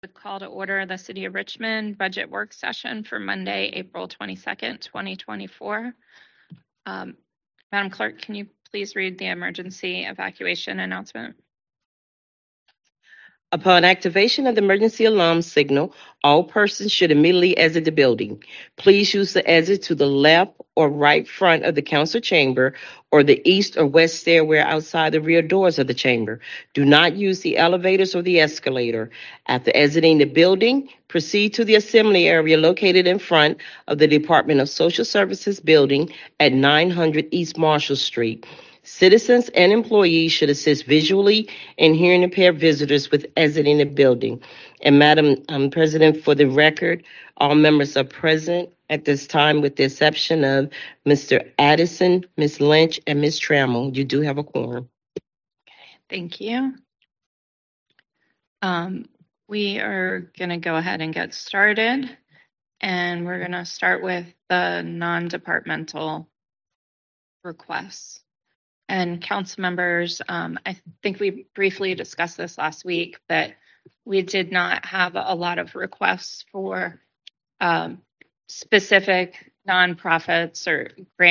Would call to order the City of Richmond budget work session for Monday, April 22nd, 2024. Madam Clerk, can you please read the emergency evacuation announcement? Upon activation of the emergency alarm signal, all persons should immediately exit the building. Please use the exit to the left or right front of the council chamber or the east or west stairway outside the rear doors of the chamber. Do not use the elevators or the escalator. After exiting the building, proceed to the assembly area located in front of the Department of Social Services building at 900 East Marshall Street. Citizens and employees should assist visually and hearing impaired visitors with exiting the building. And Madam President, for the record, all members are present at this time with the exception of Mr. Addison, Ms. Lynch, and Ms. Trammell. You do have a quorum. Okay, thank you. We are going to go ahead and get started. And we're going to start with the non-departmental requests. And council members, I think we briefly discussed this last week, but we did not have a lot of requests for specific nonprofits or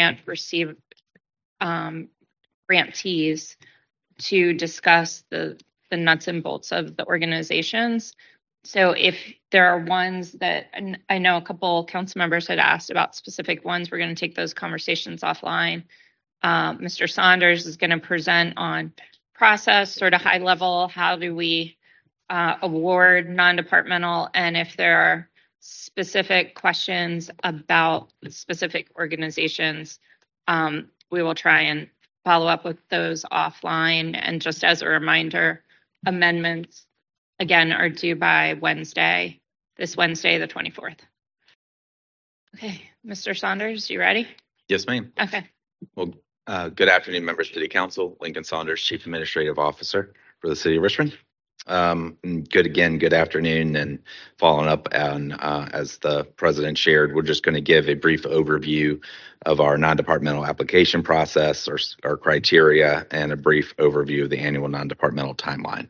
grantees to discuss the nuts and bolts of the organizations. So if there are ones that, and I know a couple council members had asked about specific ones, we're going to take those conversations offline. Mr. Saunders is going to present on process, sort of high level, how do we award non-departmental, and if there are specific questions about specific organizations, we will try and follow up with those offline. And just as a reminder, amendments, again, are due by this Wednesday, the 24th. Okay, Mr. Saunders, you ready? Yes, ma'am. Okay. Well, good afternoon, members of City Council. Lincoln Saunders, Chief Administrative Officer for the City of Richmond. Good afternoon, and following up on, as the President shared, we're just going to give a brief overview of our non-departmental application process, our criteria, and a brief overview of the annual non-departmental timeline.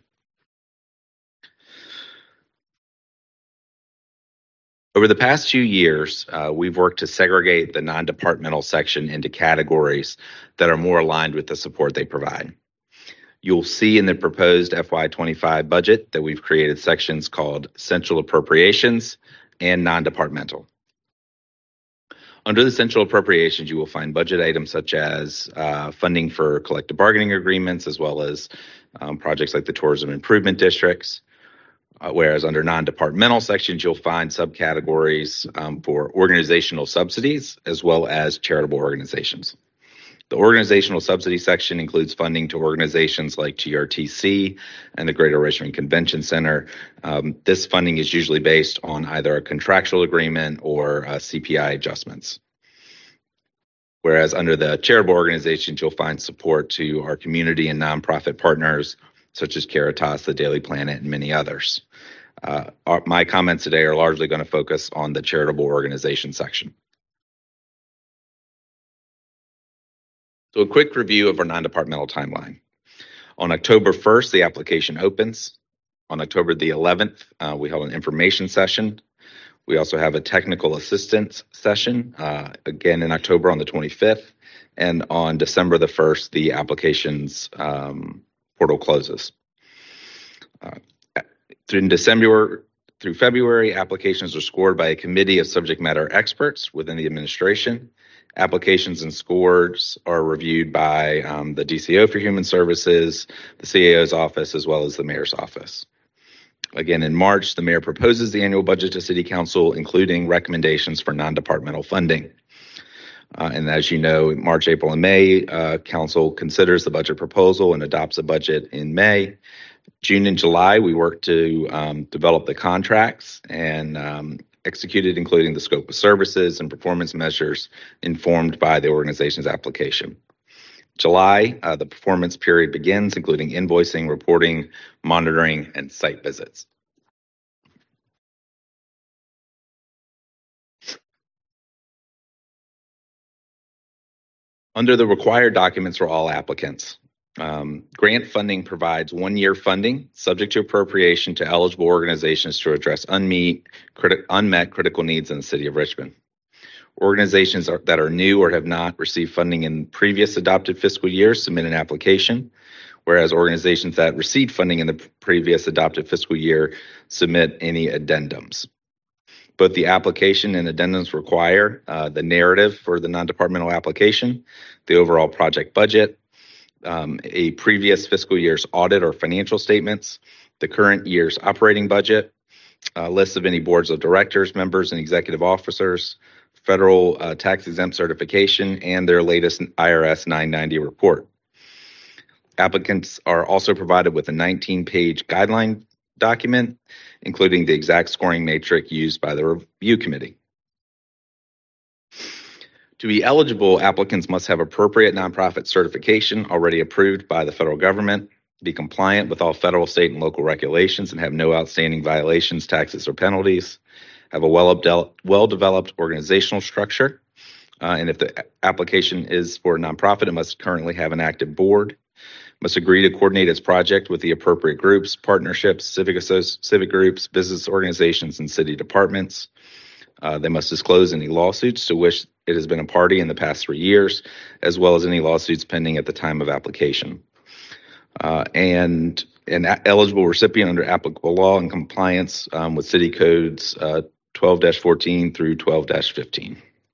Over the past few years, we've worked to segregate the non-departmental section into categories that are more aligned with the support they provide. You'll see in the proposed FY25 budget that we've created sections called Central Appropriations and Non-Departmental. Under the Central Appropriations, you will find budget items such as funding for collective bargaining agreements, as well as projects like the Tourism Improvement Districts. Whereas under non-departmental sections, you'll find subcategories for organizational subsidies as well as charitable organizations. The organizational subsidy section includes funding to organizations like GRTC and the Greater Richmond Convention Center. This funding is usually based on either a contractual agreement or CPI adjustments. Whereas under the charitable organizations, you'll find support to our community and nonprofit partners, such as Caritas, the Daily Planet, and many others. My comments today are largely going to focus on the charitable organization section. So a quick review of our non-departmental timeline. On October 1st, the application opens. On October the 11th, we held an information session. We also have a technical assistance session, again in October on the 25th. And on December the 1st, the applications portal closes. Through February, applications are scored by a committee of subject matter experts within the administration. Applications and scores are reviewed by the DCO for Human Services, the CAO's office, as well as the mayor's office. Again, in March, the mayor proposes the annual budget to City Council, including recommendations for non-departmental funding. And as you know, March, April, and May, Council considers the budget proposal and adopts a budget in May. June and July, we work to develop the contracts and executed, including the scope of services and performance measures informed by the organization's application. July, the performance period begins, including invoicing, reporting, monitoring, and site visits. Under the required documents for all applicants, Grant funding provides 1-year funding subject to appropriation to eligible organizations to address unmet critical needs in the city of Richmond. Organizations that are new or have not received funding in previous adopted fiscal years submit an application, whereas organizations that received funding in the previous adopted fiscal year submit any addendums. Both the application and addendums require the narrative for the non-departmental application, the overall project budget, a previous fiscal year's audit or financial statements, the current year's operating budget, a list of any boards of directors, members, and executive officers, federal tax-exempt certification, and their latest IRS 990 report. Applicants are also provided with a 19-page guideline document, including the exact scoring matrix used by the review committee. To be eligible, applicants must have appropriate nonprofit certification already approved by the federal government, be compliant with all federal, state, and local regulations, and have no outstanding violations, taxes, or penalties, have a well-developed organizational structure, and if the application is for a nonprofit, it must currently have an active board, must agree to coordinate its project with the appropriate groups, partnerships, civic groups, business organizations, and city departments. They must disclose any lawsuits to which it has been a party in the past 3 years, as well as any lawsuits pending at the time of application. And an eligible recipient under applicable law in compliance with city codes 12-14 through 12-15.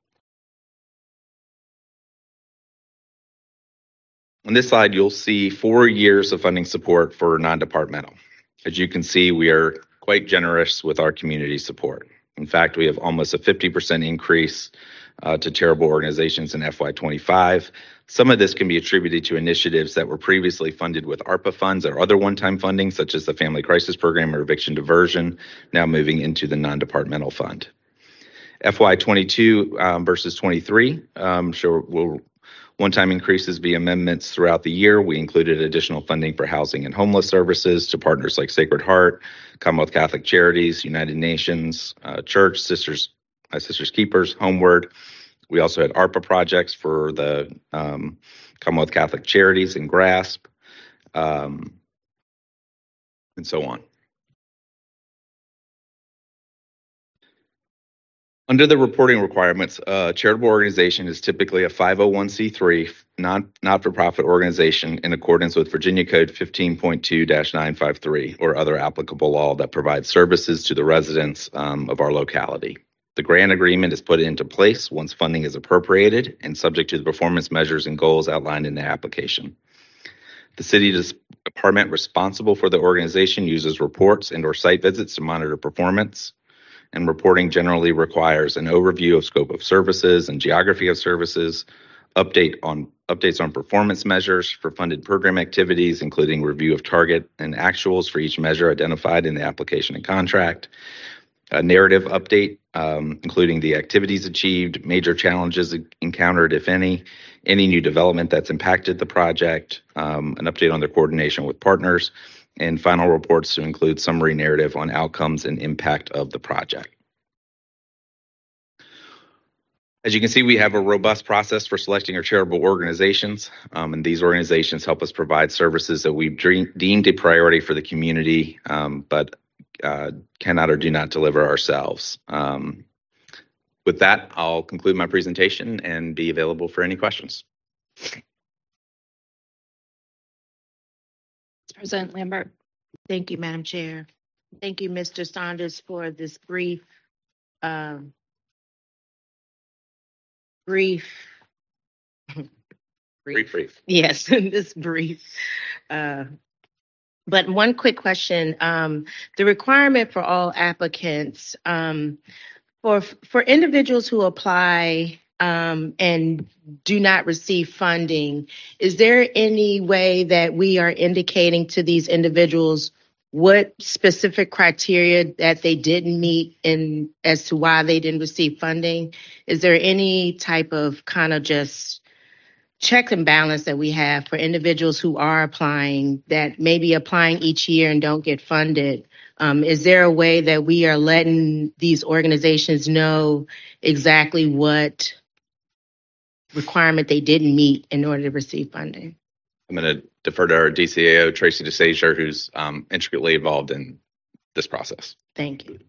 On this slide, you'll see 4 years of funding support for non-departmental. As you can see, we are quite generous with our community support. In fact, we have almost a 50% increase to charitable organizations in FY25. Some of this can be attributed to initiatives that were previously funded with ARPA funds or other one-time funding, such as the Family Crisis Program or Eviction Diversion, now moving into the non-departmental fund. FY22 versus 23 will one-time increases via amendments throughout the year. We included additional funding for housing and homeless services to partners like Sacred Heart, Commonwealth Catholic Charities, United Nations, Church, Sisters Keepers, Homeward. We also had ARPA projects for the Commonwealth Catholic Charities and GRASP, and so on. Under the reporting requirements, a charitable organization is typically a 501c3 not-for-profit organization in accordance with Virginia Code 15.2-953 or other applicable law that provides services to the residents of our locality. The grant agreement is put into place once funding is appropriated and subject to the performance measures and goals outlined in the application. The city department responsible for the organization uses reports and/or site visits to monitor performance, and reporting generally requires an overview of scope of services and geography of services, updates on performance measures for funded program activities, including review of target and actuals for each measure identified in the application and contract, a narrative update, including the activities achieved, major challenges encountered, if any new development that's impacted the project, an update on their coordination with partners, and final reports to include summary narrative on outcomes and impact of the project. As you can see, we have a robust process for selecting our charitable organizations, and these organizations help us provide services that we've deemed a priority for the community, but cannot or do not deliver ourselves. With that, I'll conclude my presentation and be available for any questions. President Lambert. Thank you, Madam Chair. Thank you, Mr. Saunders, for this brief. Yes, this brief. But one quick question. The requirement for all applicants, for individuals who apply and do not receive funding, is there any way that we are indicating to these individuals what specific criteria that they didn't meet and as to why they didn't receive funding? Is there any type of kind of just check and balance that we have for individuals who are applying that may be applying each year and don't get funded? Is there a way that we are letting these organizations know exactly what requirement they didn't meet in order to receive funding? I'm going to defer to our DCAO, Tracy DeSazier, who's intricately involved in this process. Thank you.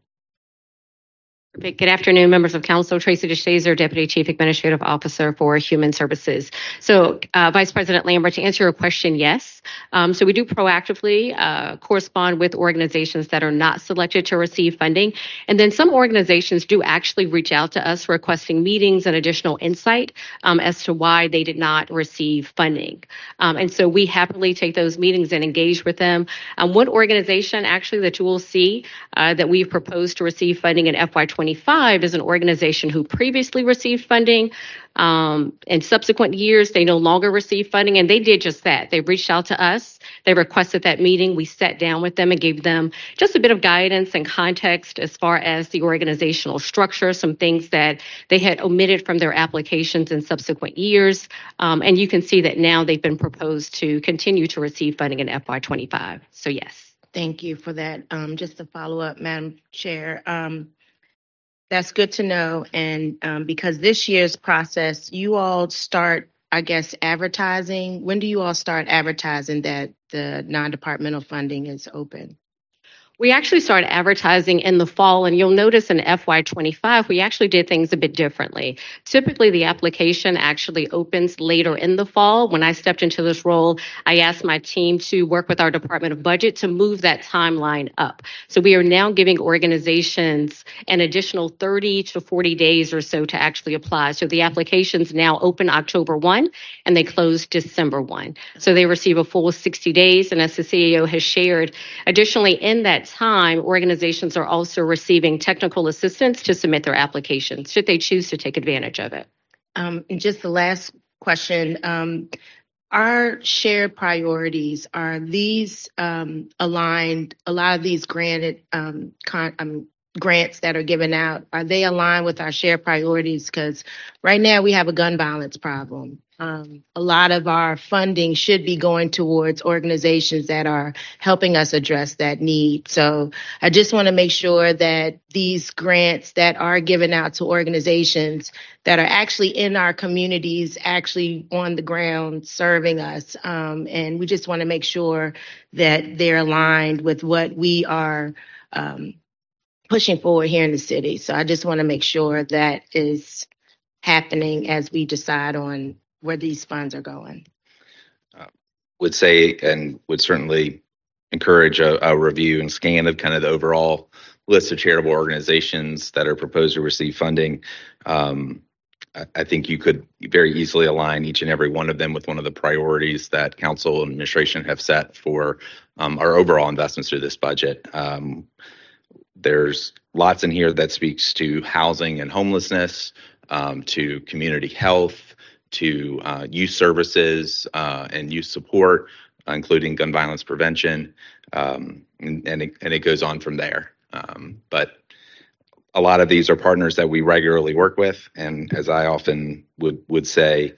Good afternoon, members of council. Tracy DeShazer, Deputy Chief Administrative Officer for Human Services. So, Vice President Lambert, to answer your question, yes. So we do proactively correspond with organizations that are not selected to receive funding. And then some organizations do actually reach out to us requesting meetings and additional insight as to why they did not receive funding. And so we happily take those meetings and engage with them. One organization actually that you will see that we've proposed to receive funding in FY25 is an organization who previously received funding. In subsequent years, they no longer receive funding, and they did just that. They reached out to us. They requested that meeting. We sat down with them and gave them just a bit of guidance and context as far as the organizational structure, some things that they had omitted from their applications in subsequent years. And you can see that now they've been proposed to continue to receive funding in FY25. So, yes. Thank you for that. Just to follow up, Madam Chair, that's good to know. And because this year's process, you all start, I guess, advertising. When do you all start advertising that the non-departmental funding is open? We actually started advertising in the fall, and you'll notice in FY25, we actually did things a bit differently. Typically, the application actually opens later in the fall. When I stepped into this role, I asked my team to work with our Department of Budget to move that timeline up. So we are now giving organizations an additional 30 to 40 days or so to actually apply. So the applications now open October 1, and they close December 1. So they receive a full 60 days, and as the CEO has shared, additionally in that time, organizations are also receiving technical assistance to submit their applications, should they choose to take advantage of it. And just the last question, our shared priorities, are these aligned? A lot of these granted grants that are given out, are they aligned with our shared priorities? Because right now we have a gun violence problem. A lot of our funding should be going towards organizations that are helping us address that need. So I just want to make sure that these grants that are given out to organizations that are actually in our communities, actually on the ground serving us. And we just want to make sure that they're aligned with what we are pushing forward here in the city. So I just want to make sure that is happening as we decide on where these funds are going. Would say and would certainly encourage a review and scan of kind of the overall list of charitable organizations that are proposed to receive funding. I think you could very easily align each and every one of them with one of the priorities that council and administration have set for our overall investments through this budget. There's lots in here that speaks to housing and homelessness, to community health, to youth services and youth support, including gun violence prevention, and it goes on from there. But a lot of these are partners that we regularly work with, and as I often would say,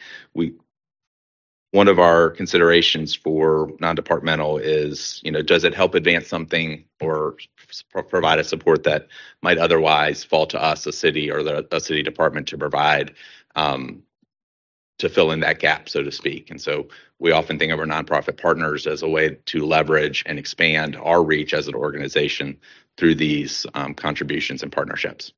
one of our considerations for non-departmental is, does it help advance something or provide a support that might otherwise fall to us, a city or a city department to provide, to fill in that gap, so to speak. And so we often think of our nonprofit partners as a way to leverage and expand our reach as an organization through these contributions and partnerships.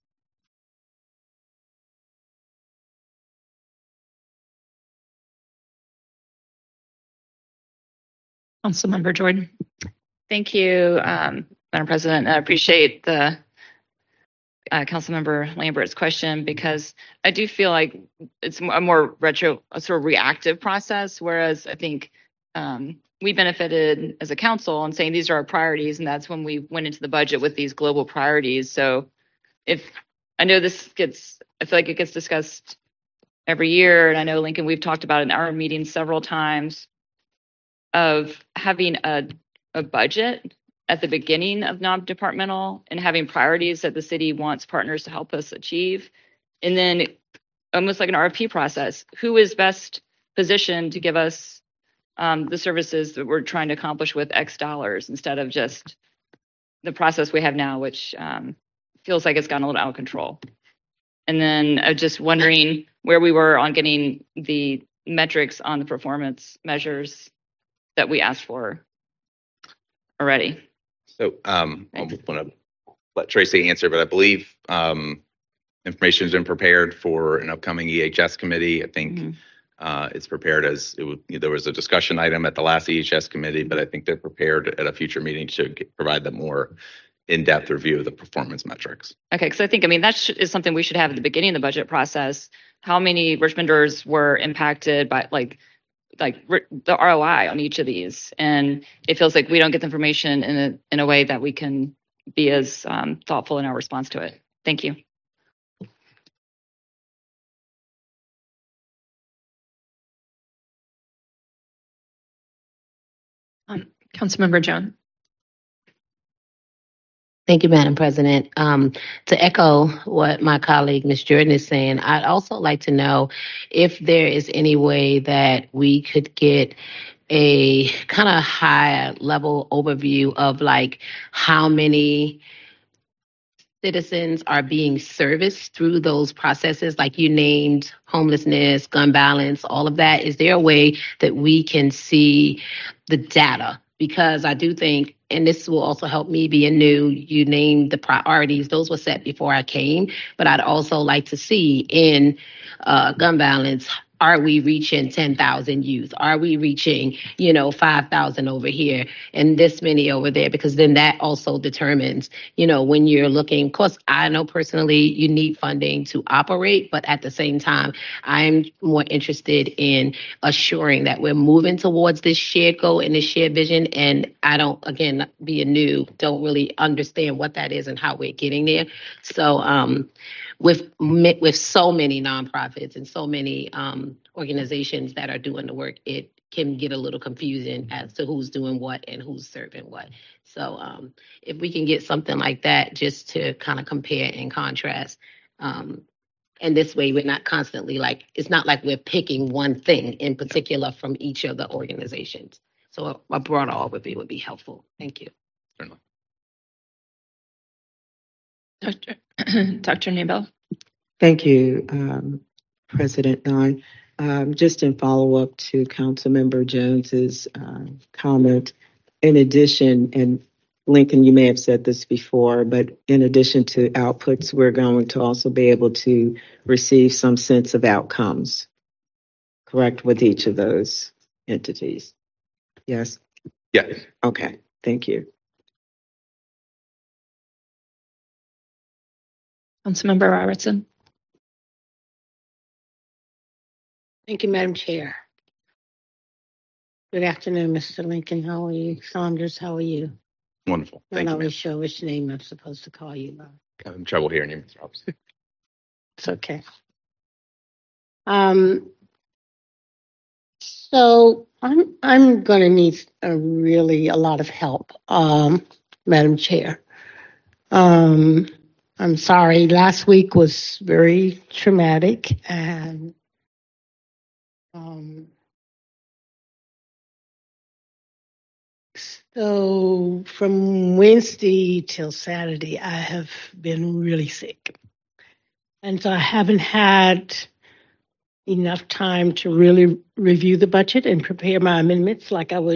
Councilmember Jordan. Thank you, Madam President. I appreciate the Councilmember Lambert's question, because I do feel like it's a more sort of reactive process, whereas I think we benefited as a council in saying these are our priorities, and that's when we went into the budget with these global priorities. So if I know I feel like it gets discussed every year, and I know, Lincoln, we've talked about it in our meetings several times, of having a budget at the beginning of non-departmental and having priorities that the city wants partners to help us achieve. And then almost like an RFP process, who is best positioned to give us the services that we're trying to accomplish with X dollars, instead of just the process we have now, which feels like it's gotten a little out of control. And then just wondering where we were on getting the metrics on the performance measures that we asked for already? So I want to let Tracy answer, but I believe information has been prepared for an upcoming EHS committee. I think it's prepared as there was a discussion item at the last EHS committee, but I think they're prepared at a future meeting to provide the more in-depth review of the performance metrics. Okay, because I think, that is something we should have at the beginning of the budget process. How many Richmonders were impacted by the ROI on each of these? And it feels like we don't get the information in a way that we can be as thoughtful in our response to it. Thank you. Councilmember Jones. Thank you, Madam President. To echo what my colleague, Ms. Jordan, is saying, I'd also like to know if there is any way that we could get a kind of high level overview of how many citizens are being serviced through those processes, like you named homelessness, gun violence, all of that. Is there a way that we can see the data? Because I do think, and this will also help me being new, you named the priorities. Those were set before I came, but I'd also like to see in gun violence, are we reaching 10,000 youth? Are we reaching, 5,000 over here and this many over there? Because then that also determines, when you're looking, of course, I know personally you need funding to operate, but at the same time, I'm more interested in assuring that we're moving towards this shared goal and this shared vision. And I don't, again, being new, don't really understand what that is and how we're getting there. So, with so many nonprofits and so many organizations that are doing the work, it can get a little confusing as to who's doing what and who's serving what. So if we can get something like that just to kind of compare and contrast, and this way we're not constantly it's not like we're picking one thing in particular from each of the organizations. So a broader overview would be helpful. Thank you. Certainly. Dr. Nabel. Thank you, President Nye. Just in follow-up to Councilmember Jones's comment, in addition, and Lincoln, you may have said this before, but in addition to outputs, we're going to also be able to receive some sense of outcomes, correct, with each of those entities? Yes? Yes. Okay, thank you. Councilmember Robertson. Thank you, Madam Chair. Good afternoon, Mr. Lincoln. How are you? Saunders, how are you? Wonderful. I'm not really sure which name I'm supposed to call you. I'm having trouble hearing you, Ms. Robinson. It's okay. So I'm going to need a lot of help, Madam Chair. I'm sorry. Last week was very traumatic, and so from Wednesday till Saturday, I have been really sick. And so I haven't had enough time to really review the budget and prepare my amendments like I'm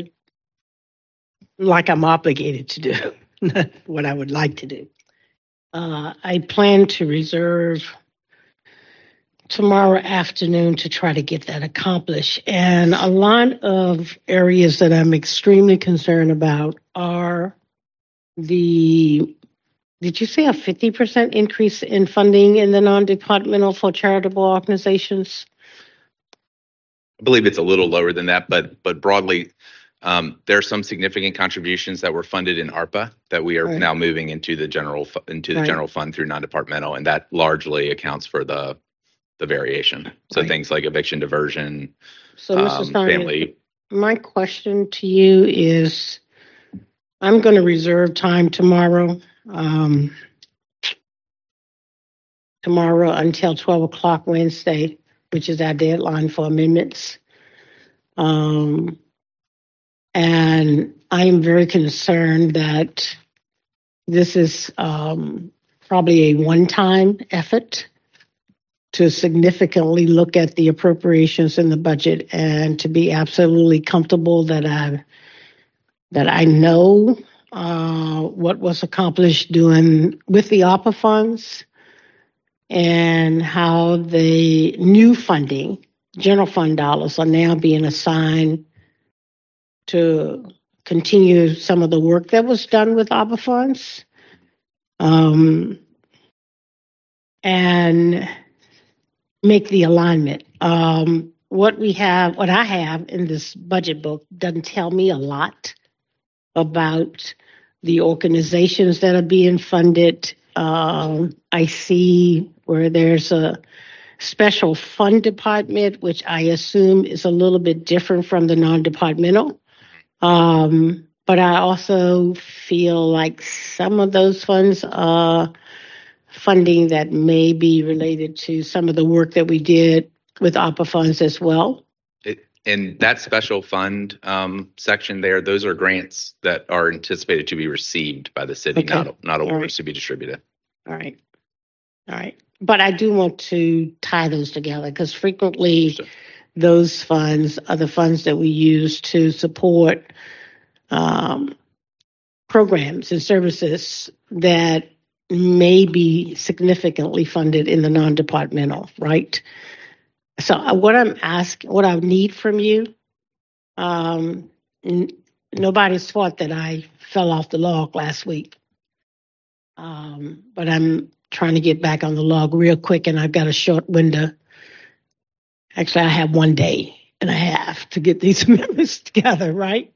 obligated to do, not what I would like to do. I plan to reserve tomorrow afternoon to try to get that accomplished. And a lot of areas that I'm extremely concerned about are did you say a 50% increase in funding in the non-departmental for charitable organizations? I believe it's a little lower than that, but broadly, there are some significant contributions that were funded in ARPA that we are now moving into the general general fund through non-departmental, and that largely accounts for the variation. So things like eviction diversion, so Mr. Stein, family. My question to you is, I'm going to reserve time tomorrow until 12 o'clock Wednesday, which is our deadline for amendments. And I am very concerned that this is probably a one-time effort to significantly look at the appropriations in the budget and to be absolutely comfortable that I know what was accomplished doing with the ARPA funds and how the new funding, general fund dollars, are now being assigned to continue some of the work that was done with ARPA funds. And make the alignment. What I have in this budget book doesn't tell me a lot about the organizations that are being funded. I see where there's a special fund department, which I assume is a little bit different from the non-departmental. But I also feel like some of those funds are funding that may be related to some of the work that we did with ARPA funds as well. In that special fund section there, those are grants that are anticipated to be received by the city, Okay. not awards right. to be distributed. All right. But I do want to tie those together because frequently those funds are the funds that we use to support programs and services that may be significantly funded in the non-departmental, right? So what I need from you, nobody's fault that I fell off the log last week. But I'm trying to get back on the log real quick, and I've got a short window. Actually, I have 1 day and a half to get these amendments together, right?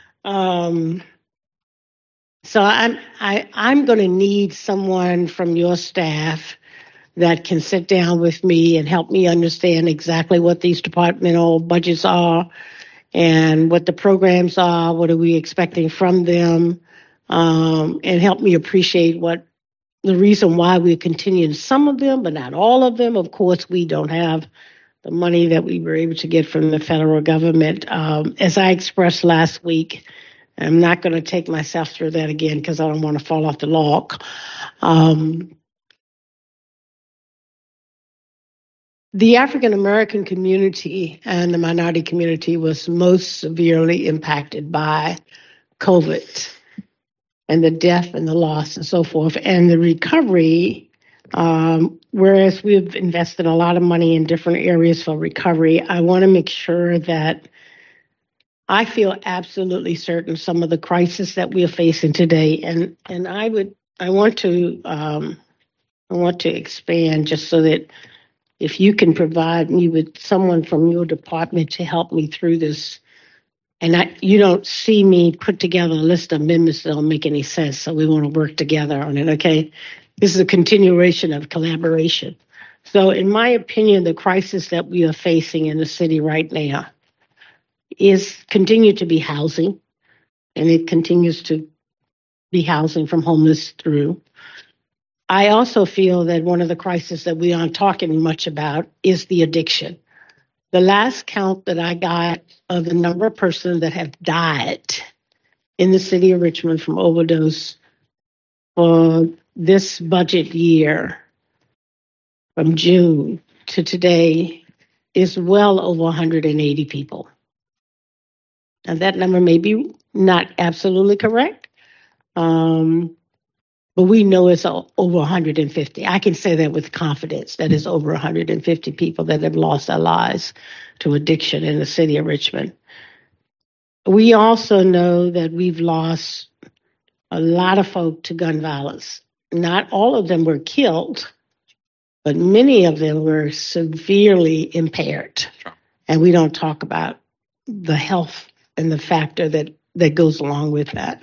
So I'm going to need someone from your staff that can sit down with me and help me understand exactly what these departmental budgets are and what the programs are, what are we expecting from them, and help me appreciate what the reason why we're continuing some of them, but not all of them. Of course, we don't have the money that we were able to get from the federal government. As I expressed last week, I'm not going to take myself through that again because I don't want to fall off the log. The African American community and the minority community was most severely impacted by COVID and the death and the loss and so forth. And the recovery, whereas we've invested a lot of money in different areas for recovery, I want to make sure that I feel absolutely certain some of the crisis that we are facing today, and I want to expand just so that if you can provide me with someone from your department to help me through this, and you don't see me put together a list of amendments that don't make any sense, so we want to work together on it, okay? This is a continuation of collaboration. So in my opinion, the crisis that we are facing in the city right now is continue to be housing, and it continues to be housing from homeless through. I also feel that one of the crises that we aren't talking much about is the addiction. The last count that I got of the number of persons that have died in the city of Richmond from overdose for this budget year from June to today is well over 180 people. Now, that number may be not absolutely correct, but we know it's over 150. I can say that with confidence, that it's over 150 people that have lost their lives to addiction in the city of Richmond. We also know that we've lost a lot of folk to gun violence. Not all of them were killed, but many of them were severely impaired. And we don't talk about the health and the factor that goes along with that.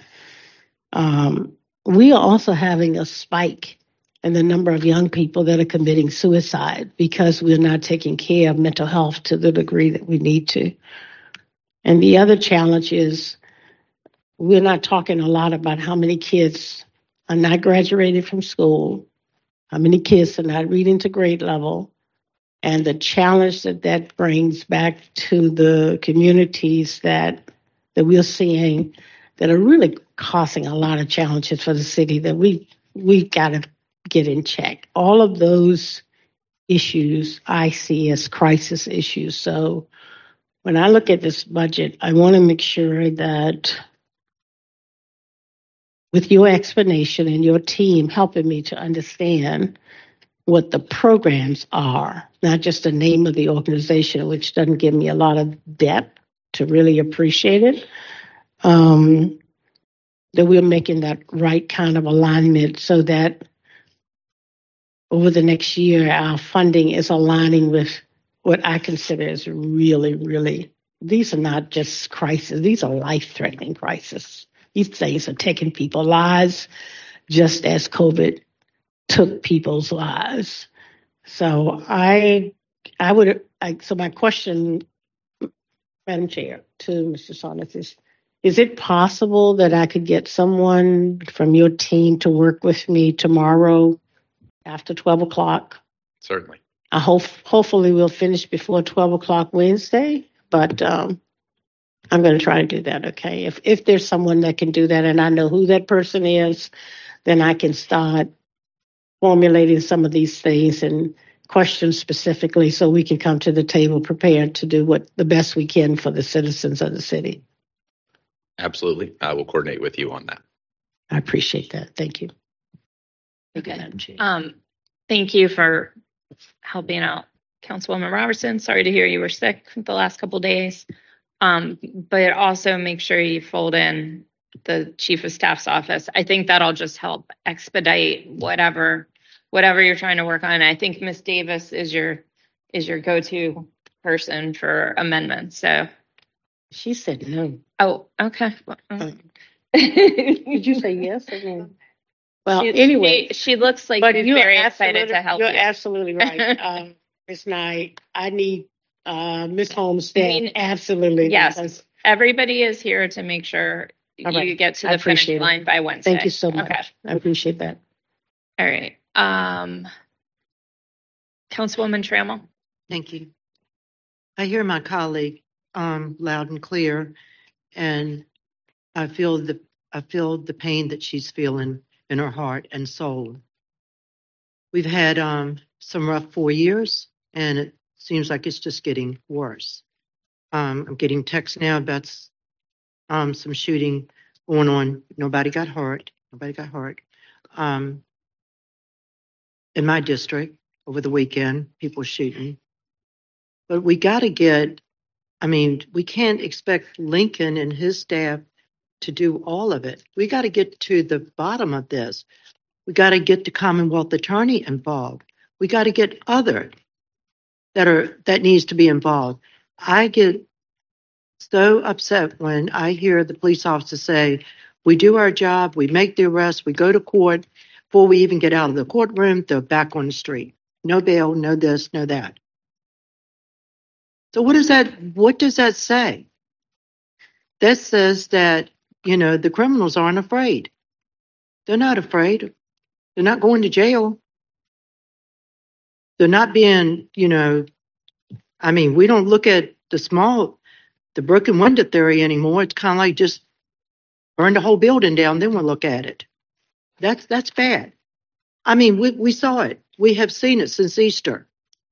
We are also having a spike in the number of young people that are committing suicide because we're not taking care of mental health to the degree that we need to. And the other challenge is we're not talking a lot about how many kids are not graduated from school, how many kids are not reading to grade level, and the challenge that brings back to the communities that we're seeing that are really causing a lot of challenges for the city that we got to get in check. All of those issues I see as crisis issues. So when I look at this budget, I want to make sure that with your explanation and your team helping me to understand what the programs are, not just the name of the organization, which doesn't give me a lot of depth to really appreciate it, that we're making that right kind of alignment so that over the next year, our funding is aligning with what I consider is really, really, these are not just crises, these are life-threatening crises. These things are taking people's lives just as COVID took people's lives. So so my question, Madam Chair, to Mr. Saunders is it possible that I could get someone from your team to work with me tomorrow after 12 o'clock? Certainly. Hopefully we'll finish before 12 o'clock Wednesday, but I'm going to try to do that, okay? If there's someone that can do that and I know who that person is, then I can start formulating some of these things and questions specifically so we can come to the table prepared to do what the best we can for the citizens of the city. Absolutely. I will coordinate with you on that. I appreciate that. Thank you. Okay. Madam Chair. Thank you for helping out Councilwoman Robertson. Sorry to hear you were sick the last couple of days. But also make sure you fold in the Chief of Staff's office. I think that'll just help expedite whatever you're trying to work on. I think Ms. Davis is your go-to person for amendments. So She said no. oh, okay. Did you say yes or no? Well, anyway, she looks like but she's you're very excited to help You're you. absolutely right. Ms. Knight, I need Ms. Homestead. Absolutely. Yes. because- Everybody is here to make sure All right. you get to I the finish appreciate it. line by Wednesday. Thank you so much. Okay. I appreciate that. All right. Councilwoman Trammell. Thank you. I hear my colleague loud and clear, and I feel the pain that she's feeling in her heart and soul. We've had some rough 4 years, and it seems like it's just getting worse. I'm getting texts now about some shooting going on. Nobody got hurt. In my district over the weekend, people shooting. But we got to we can't expect Lincoln and his staff to do all of it. We got to get to the bottom of this. We got to get the Commonwealth Attorney involved. We got to get other that needs to be involved. I get so upset when I hear the police officer say, we do our job, we make the arrest, we go to court. Before we even get out of the courtroom, they're back on the street. No bail, no this, no that. So what does that say? That says that, the criminals aren't afraid. They're not afraid. They're not going to jail. They're not being, we don't look at the broken window theory anymore. It's kind of like just burn the whole building down, then we'll look at it. That's bad. We saw it. We have seen it since Easter.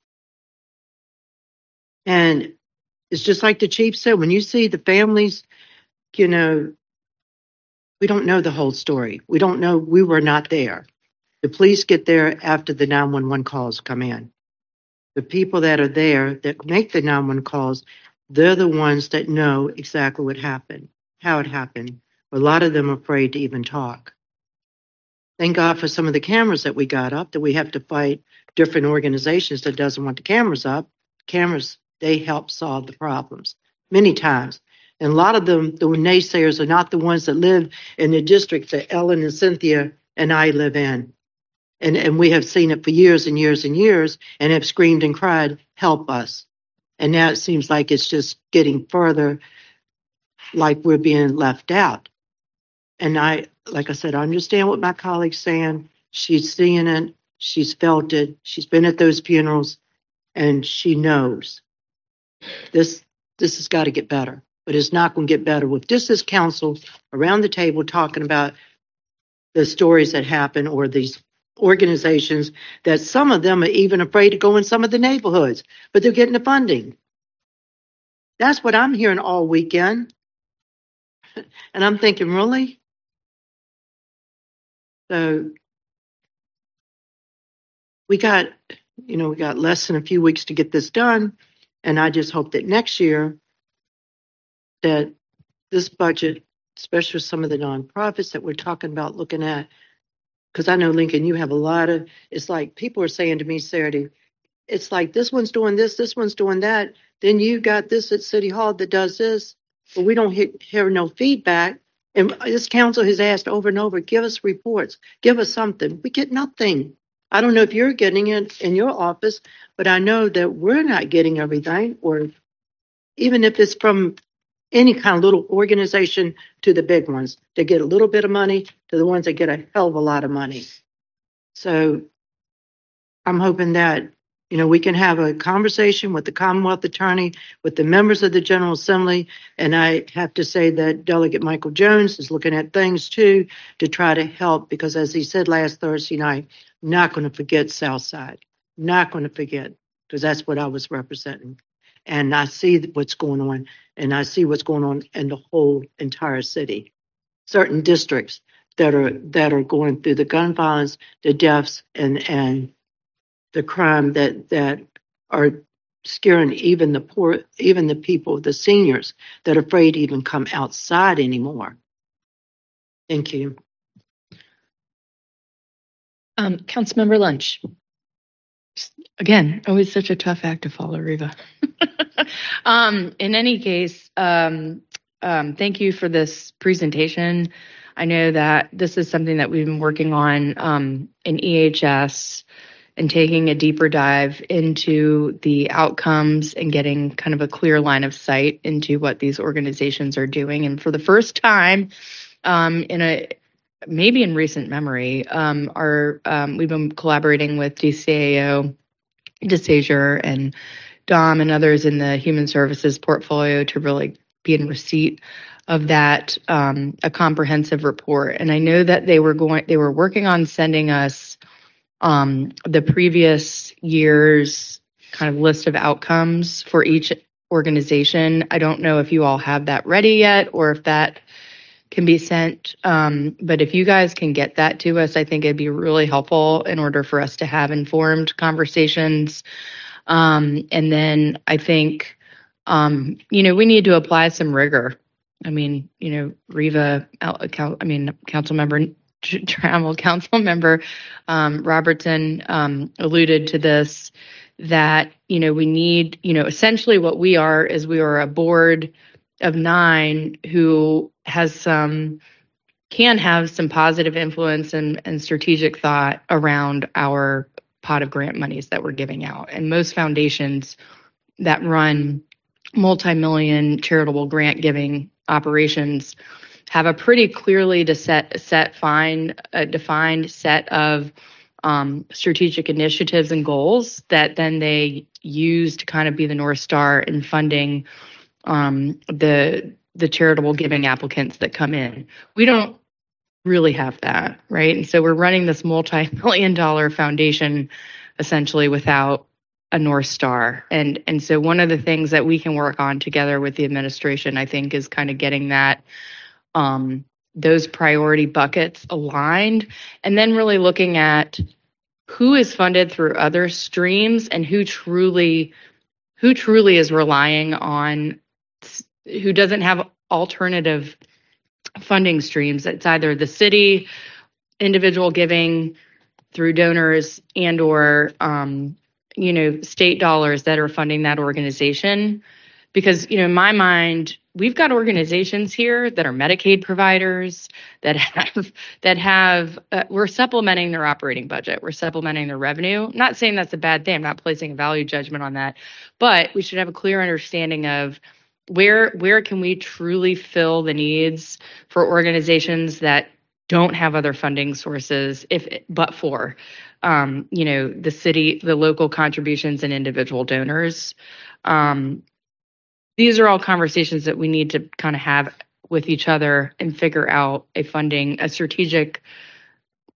And it's just like the chief said, when you see the families, we don't know the whole story. We don't know. We were not there. The police get there after the 911 calls come in. The people that are there that make the 911 calls, they're the ones that know exactly what happened, how it happened. A lot of them are afraid to even talk. Thank God for some of the cameras that we got up, that we have to fight different organizations that doesn't want the cameras up. Cameras, they help solve the problems many times. And a lot of them, the naysayers, are not the ones that live in the district that Ellen and Cynthia and I live in. And we have seen it for years and years and years and have screamed and cried, help us. And now it seems like it's just getting further, like we're being left out. And like I said, I understand what my colleague's saying. She's seeing it. She's felt it. She's been at those funerals, and she knows this has got to get better. But it's not going to get better with just this council around the table talking about the stories that happen or organizations that some of them are even afraid to go in some of the neighborhoods, but they're getting the funding. That's what I'm hearing all weekend. And I'm thinking, really? So we got less than a few weeks to get this done. And I just hope that next year that this budget, especially with some of the nonprofits that we're talking about looking at, because I know, Lincoln, you have a lot of, it's like people are saying to me Saturday, it's like this one's doing this one's doing that. Then you got this at City Hall that does this, but we don't hear no feedback. And this council has asked over and over, give us reports, give us something. We get nothing. I don't know if you're getting it in your office, but I know that we're not getting everything, or even if it's from any kind of little organization to the big ones. They get a little bit of money to the ones that get a hell of a lot of money. So I'm hoping that, we can have a conversation with the Commonwealth Attorney, with the members of the General Assembly. And I have to say that Delegate Michael Jones is looking at things too to try to help, because as he said last Thursday night, not going to forget Southside, not going to forget, because that's what I was representing. And I see what's going on, and I see what's going on in the whole entire city. Certain districts that are going through the gun violence, the deaths, and the crime that are scaring even the poor, even the people, the seniors that are afraid to even come outside anymore. Thank you. Councilmember Lunch. Again, always such a tough act to follow, Reva. In any case, thank you for this presentation. I know that this is something that we've been working on in EHS and taking a deeper dive into the outcomes and getting kind of a clear line of sight into what these organizations are doing. And for the first time maybe in recent memory, we've been collaborating with DCAO, DeSazier, and Dom and others in the human services portfolio to really be in receipt of that, a comprehensive report. And I know that they were working on sending us the previous year's kind of list of outcomes for each organization. I don't know if you all have that ready yet or if that can be sent. But if you guys can get that to us, I think it'd be really helpful in order for us to have informed conversations. And then I think, we need to apply some rigor. I mean, Reva, Councilmember Trammell, Councilmember Robertson alluded to this, that, we need, essentially what we are is we are a board of 9 who can have some positive influence and strategic thought around our pot of grant monies that we're giving out. And most foundations that run multi-million charitable grant giving operations have a pretty clearly defined set of strategic initiatives and goals that then they use to kind of be the North Star in funding the charitable giving applicants that come in. We don't really have that, right? And so we're running this multi-million-dollar foundation essentially without a North Star. And so one of the things that we can work on together with the administration, I think, is kind of getting that those priority buckets aligned, and then really looking at who is funded through other streams and who truly is relying on, who doesn't have alternative funding streams. It's either the city, individual giving through donors, and or state dollars that are funding that organization. Because in my mind, we've got organizations here that are Medicaid providers that have we're supplementing their operating budget, we're supplementing their revenue. I'm not saying that's a bad thing, I'm not placing a value judgment on that, but we should have a clear understanding of where can we truly fill the needs for organizations that don't have other funding sources, but for the city, the local contributions, and individual donors. These are all conversations that we need to kind of have with each other and figure out a strategic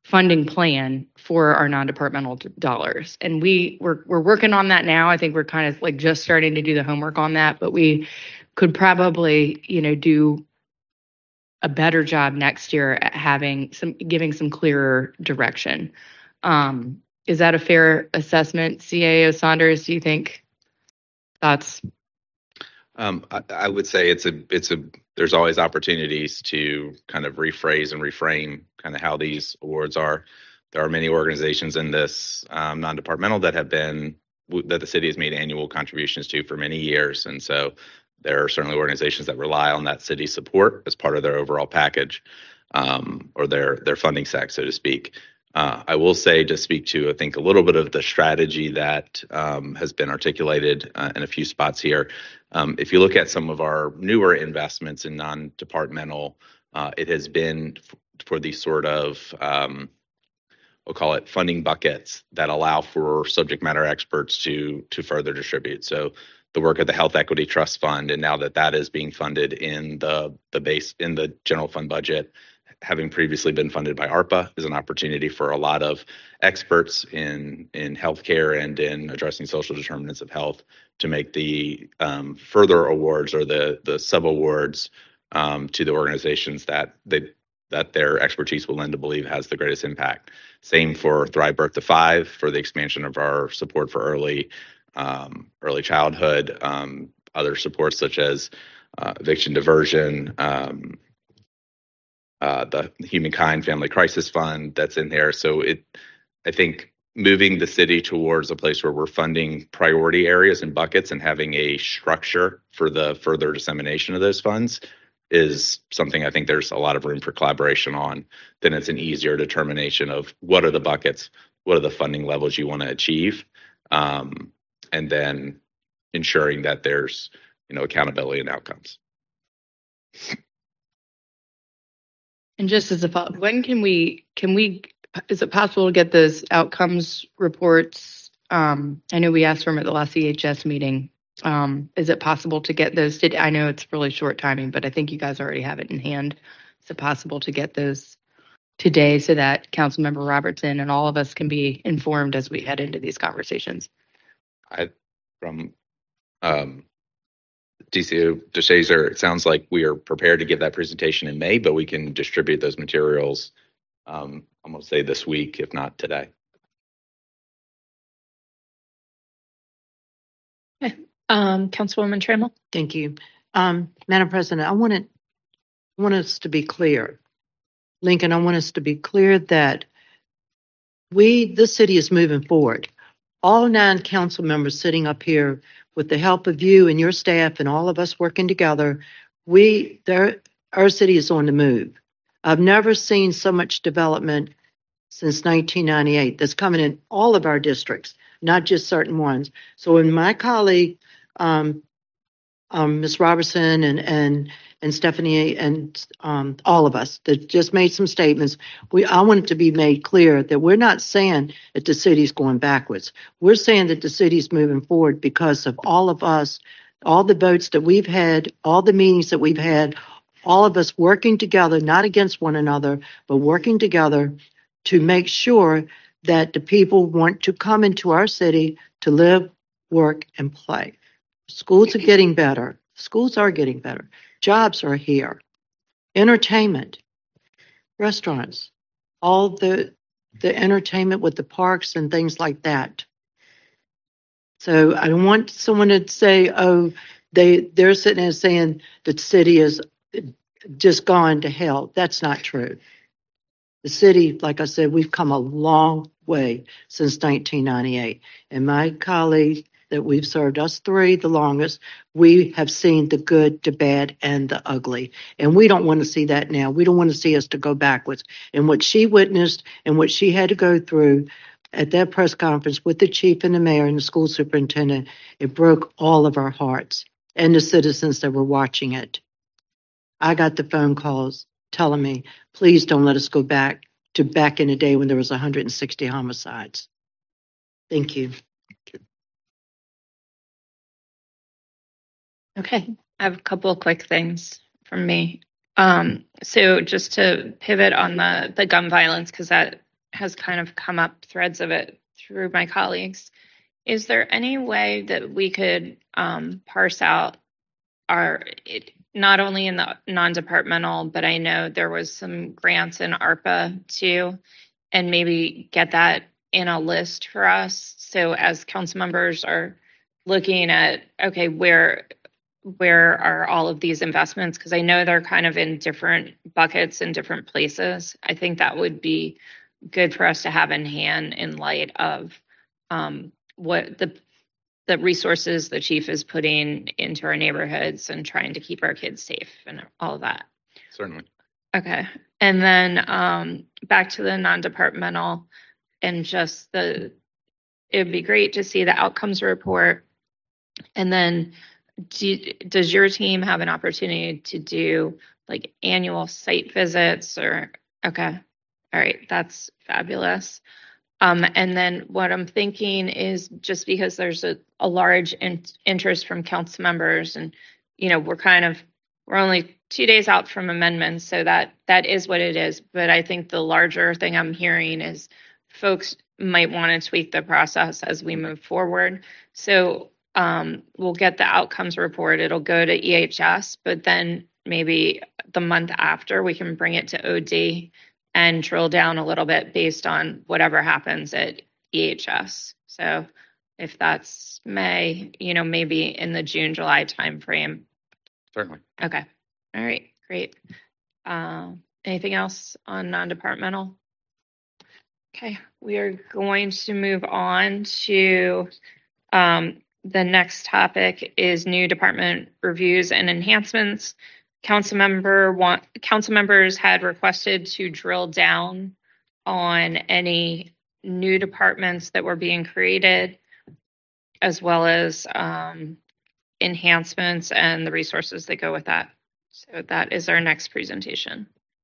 funding plan for our non-departmental dollars. And we're working on that now. I think we're kind of like just starting to do the homework on that, but we could probably, do a better job next year at giving some clearer direction. Is that a fair assessment, CAO Saunders? Do you think thoughts? I would say there's always opportunities to kind of rephrase and reframe kind of how these awards are. There are many organizations in this non-departmental that the city has made annual contributions to for many years. And so there are certainly organizations that rely on that city support as part of their overall package, or their funding stack, so to speak. I will say, to speak to, I think, a little bit of the strategy that has been articulated in a few spots here. If you look at some of our newer investments in non-departmental, it has been for these sort of, we'll call it funding buckets that allow for subject matter experts to further distribute. So the work of the Health Equity Trust Fund, and now that is being funded in the general fund budget, having previously been funded by ARPA, is an opportunity for a lot of experts in healthcare and in addressing social determinants of health to make the further awards or the sub awards to the organizations that their expertise will lend to believe has the greatest impact. Same for Thrive Birth to 5 for the expansion of our support for early childhood, other supports such as eviction diversion, the Humankind Family Crisis Fund that's in there. So I think moving the city towards a place where we're funding priority areas and buckets and having a structure for the further dissemination of those funds is something I think there's a lot of room for collaboration on. Then it's an easier determination of what are the buckets, what are the funding levels you want to achieve, and then ensuring that there's accountability and outcomes. And just as a follow-up, when can we, is it possible to get those outcomes reports? I know we asked for them at the last CHS meeting. Is it possible to get those? I know it's really short timing, but I think you guys already have it in hand. Is it possible to get those today so that Councilmember Robertson and all of us can be informed as we head into these conversations? From DCO DeShazer, it sounds like we are prepared to give that presentation in May, but we can distribute those materials, I'm going to say this week, if not today. Okay. Councilwoman Trammell. Thank you. Madam President, I want us to be clear. Lincoln, I want us to be clear that the city is moving forward. All 9 council members sitting up here, with the help of you and your staff and all of us working together, our city is on the move. I've never seen so much development since 1998 that's coming in all of our districts, not just certain ones. So when my colleague, Ms. Robertson and Stephanie and all of us that just made some statements, I want it to be made clear that we're not saying that the city's going backwards. We're saying that the city's moving forward because of all of us, all the votes that we've had, all the meetings that we've had, all of us working together, not against one another, but working together to make sure that the people want to come into our city to live, work, and play. Schools are getting better. Schools are getting better. Jobs are here. Entertainment, restaurants, all the entertainment with the parks and things like that. So I don't want someone to say, oh, they're sitting there saying that the city is just gone to hell. That's not true. The city, like I said, we've come a long way since 1998. And my colleague that we've served, us 3 the longest, we have seen the good, the bad, and the ugly. And we don't want to see that now. We don't want to see us to go backwards. And what she witnessed and what she had to go through at that press conference with the chief and the mayor and the school superintendent, it broke all of our hearts and the citizens that were watching it. I got the phone calls telling me, please don't let us go back in the day when there was 160 homicides. Thank you. Okay, I have a couple of quick things from me. So just to pivot on the gun violence, because that has kind of come up, threads of it through my colleagues. Is there any way that we could parse out not only in the non-departmental, but I know there was some grants in ARPA too, and maybe get that in a list for us. So as council members are looking at, okay, where are all of these investments? Because I know they're kind of in different buckets in different places. I think that would be good for us to have in hand in light of what the resources the chief is putting into our neighborhoods and trying to keep our kids safe and all of that. Certainly. Okay. And then back to the non-departmental and just it would be great to see the outcomes report. And then does your team have an opportunity to do like annual site visits or, okay. All right. That's fabulous. And then what I'm thinking is just because there's a large interest from council members and, we're only 2 days out from amendments. So that is what it is. But I think the larger thing I'm hearing is folks might want to tweak the process as we move forward. So we'll get the outcomes report. It'll go to EHS, but then maybe the month after we can bring it to OD and drill down a little bit based on whatever happens at EHS. So if that's May, maybe in the June, July timeframe. Certainly. Okay. All right. Great. Anything else on non-departmental? Okay. We are going to move on to the next topic is new department reviews and enhancements. Council members had requested to drill down on any new departments that were being created, as well as enhancements and the resources that go with that. So that is our next presentation.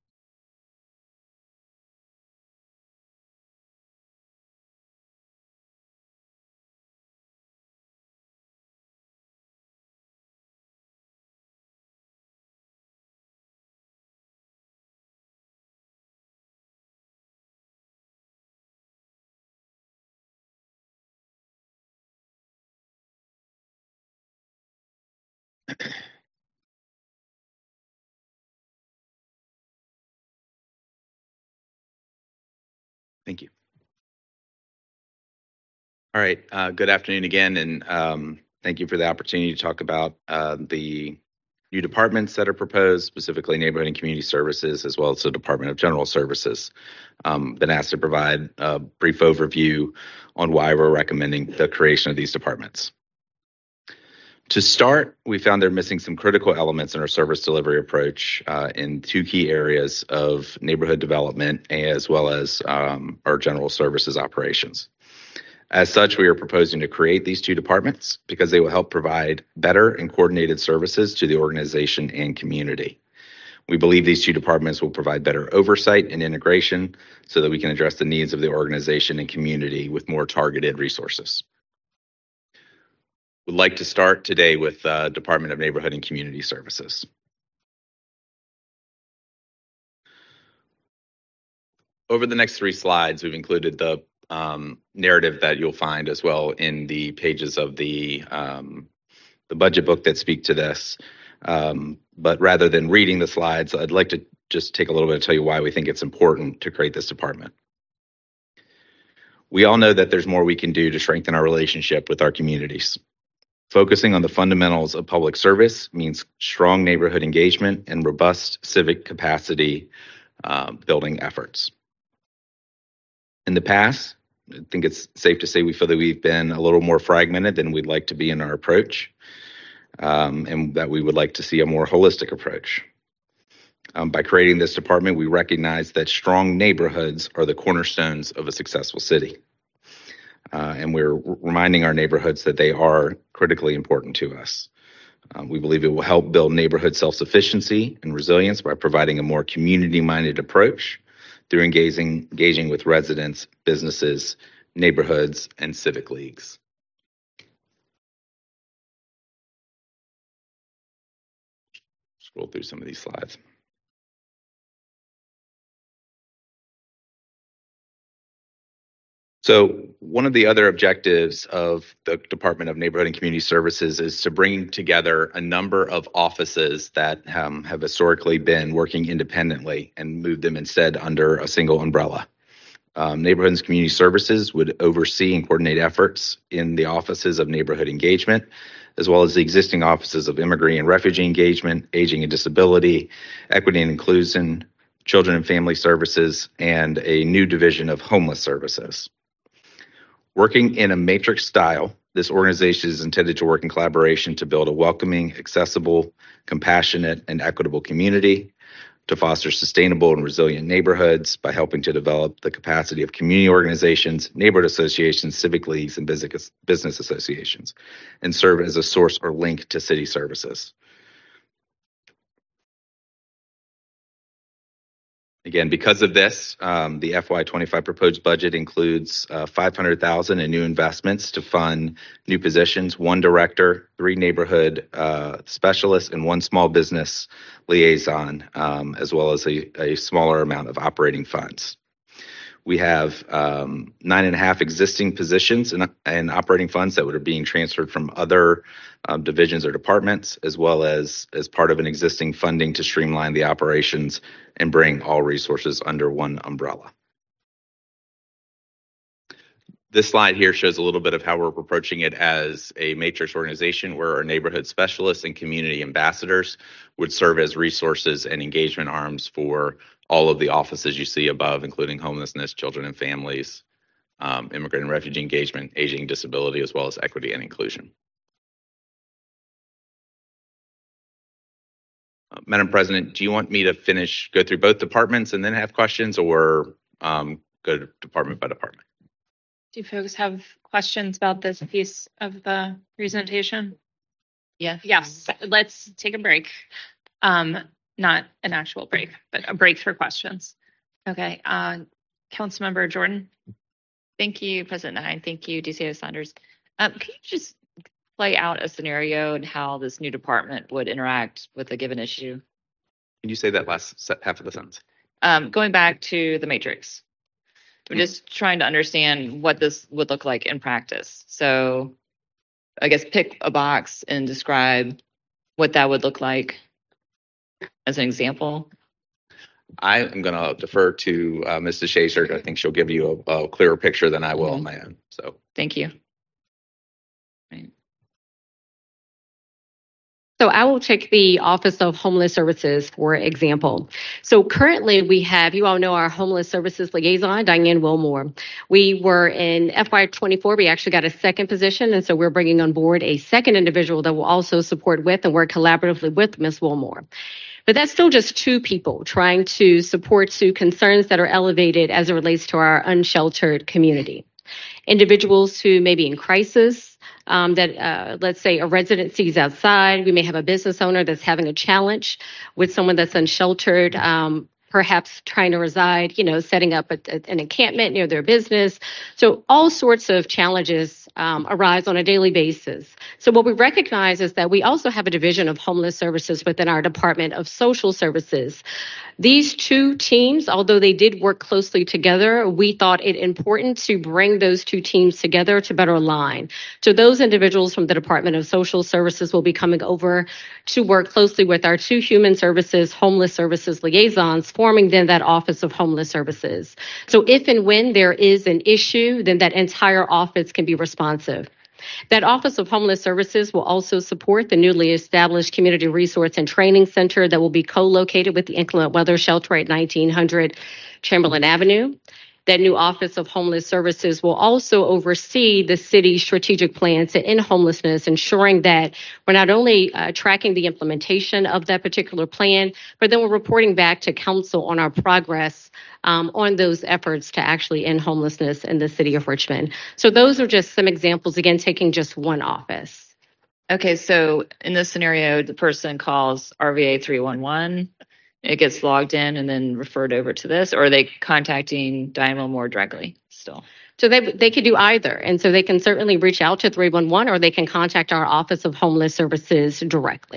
Thank you. All right. Good afternoon again, and thank you for the opportunity to talk about the new departments that are proposed, specifically Neighborhood and Community Services, as well as the Department of General Services. Been asked to provide a brief overview on why we're recommending the creation of these departments. To start, we found they're missing some critical elements in our service delivery approach in two key areas of neighborhood development as well as our general services operations. As such, we are proposing to create these two departments because they will help provide better and coordinated services to the organization and community. We believe these two departments will provide better oversight and integration so that we can address the needs of the organization and community with more targeted resources. We'd like to start today with Department of Neighborhood and Community Services. Over the next 3 slides, we've included the narrative that you'll find as well in the pages of the budget book that speak to this. But rather than reading the slides, I'd like to just take a little bit and tell you why we think it's important to create this department. We all know that there's more we can do to strengthen our relationship with our communities. Focusing on the fundamentals of public service means strong neighborhood engagement and robust civic capacity building efforts. In the past, I think it's safe to say we feel that we've been a little more fragmented than we'd like to be in our approach, and that we would like to see a more holistic approach. By creating this department, we recognize that strong neighborhoods are the cornerstones of a successful city. And we're reminding our neighborhoods that they are critically important to us. We believe it will help build neighborhood self-sufficiency and resilience by providing a more community-minded approach through engaging with residents, businesses, neighborhoods, and civic leagues. Scroll through some of these slides. So one of the other objectives of the Department of Neighborhood and Community Services is to bring together a number of offices that have historically been working independently and move them instead under a single umbrella. Neighborhood and Community Services would oversee and coordinate efforts in the offices of neighborhood engagement, as well as the existing offices of immigrant and refugee engagement, aging and disability, equity and inclusion, children and family services, and a new division of homeless services. Working in a matrix style, this organization is intended to work in collaboration to build a welcoming, accessible, compassionate, and equitable community, to foster sustainable and resilient neighborhoods by helping to develop the capacity of community organizations, neighborhood associations, civic leagues, and business associations, and serve as a source or link to city services. Again, because of this, the FY25 proposed budget includes $500,000 in new investments to fund new positions, 1 director, 3 neighborhood specialists, and 1 small business liaison, as well as a smaller amount of operating funds. We have 9.5 existing positions and operating funds that are being transferred from other divisions or departments, as well as part of an existing funding to streamline the operations and bring all resources under one umbrella. This slide here shows a little bit of how we're approaching it as a matrix organization, where our neighborhood specialists and community ambassadors would serve as resources and engagement arms for all of the offices you see above, including homelessness, children and families, immigrant and refugee engagement, aging and disability, as well as equity and inclusion. Madam President, do you want me to go through both departments and then have questions, or go department by department? Do you folks have questions about this piece of the presentation? Yes. Yes, let's take a break. Not an actual break, but a break for questions. Okay, Councilmember Jordan. Thank you, President Nye. Thank you, DCO Saunders. Can you just play out a scenario and how this new department would interact with a given issue? Can you say that last half of the sentence? Going back to the matrix. I'm just trying to understand what this would look like in practice. So I guess pick a box and describe what that would look like as an example. I am going to defer to Ms. DeShazer. I think she'll give you a clearer picture than I will on my own. So Thank you. So I will take the Office of Homeless Services, for example. So currently we have, you all know our Homeless Services Liaison, Diane Wilmore. We were in FY24, we actually got a second position, and so we're bringing on board a second individual that will also support with and work collaboratively with Ms. Wilmore. But that's still just 2 people trying to support to concerns that are elevated as it relates to our unsheltered community. Individuals who may be in crisis, let's say a resident sees outside. We may have a business owner that's having a challenge with someone that's unsheltered, perhaps trying to reside, setting up an encampment near their business. So all sorts of challenges arise on a daily basis. So what we recognize is that we also have a division of homeless services within our Department of Social Services. These 2 teams, although they did work closely together, we thought it important to bring those 2 teams together to better align. So those individuals from the Department of Social Services will be coming over to work closely with our 2 Human Services, Homeless Services liaisons, forming then that Office of Homeless Services. So if and when there is an issue, then that entire office can be responsive. That Office of Homeless Services will also support the newly established Community Resource and Training Center that will be co-located with the Inclement Weather Shelter at 1900 Chamberlain Avenue. That new Office of Homeless Services will also oversee the city's strategic plans to end homelessness, ensuring that we're not only tracking the implementation of that particular plan, but then we're reporting back to council on our progress on those efforts to actually end homelessness in the city of Richmond. So those are just some examples, again, taking just one office. Okay, so in this scenario, the person calls RVA 311. It gets logged in and then referred over to this, or are they contacting Diane Wilmore directly still? So they could do either. And so they can certainly reach out to 311, or they can contact our Office of Homeless Services directly.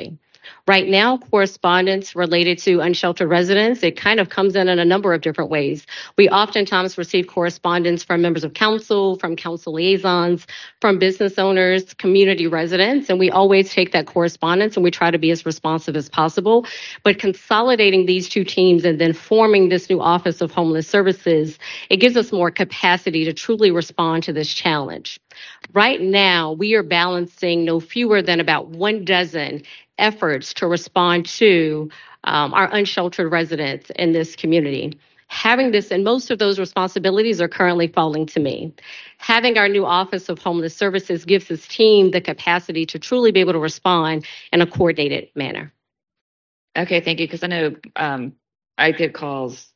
Right now, correspondence related to unsheltered residents, it kind of comes in a number of different ways. We oftentimes receive correspondence from members of council, from council liaisons, from business owners, community residents, and we always take that correspondence and we try to be as responsive as possible. But consolidating these two teams and then forming this new Office of Homeless Services, it gives us more capacity to truly respond to this challenge. Right now, we are balancing no fewer than about 1 dozen efforts to respond to our unsheltered residents in this community. Having this, and most of those responsibilities are currently falling to me. Having our new Office of Homeless Services gives this team the capacity to truly be able to respond in a coordinated manner. Okay, thank you. Because I know I get calls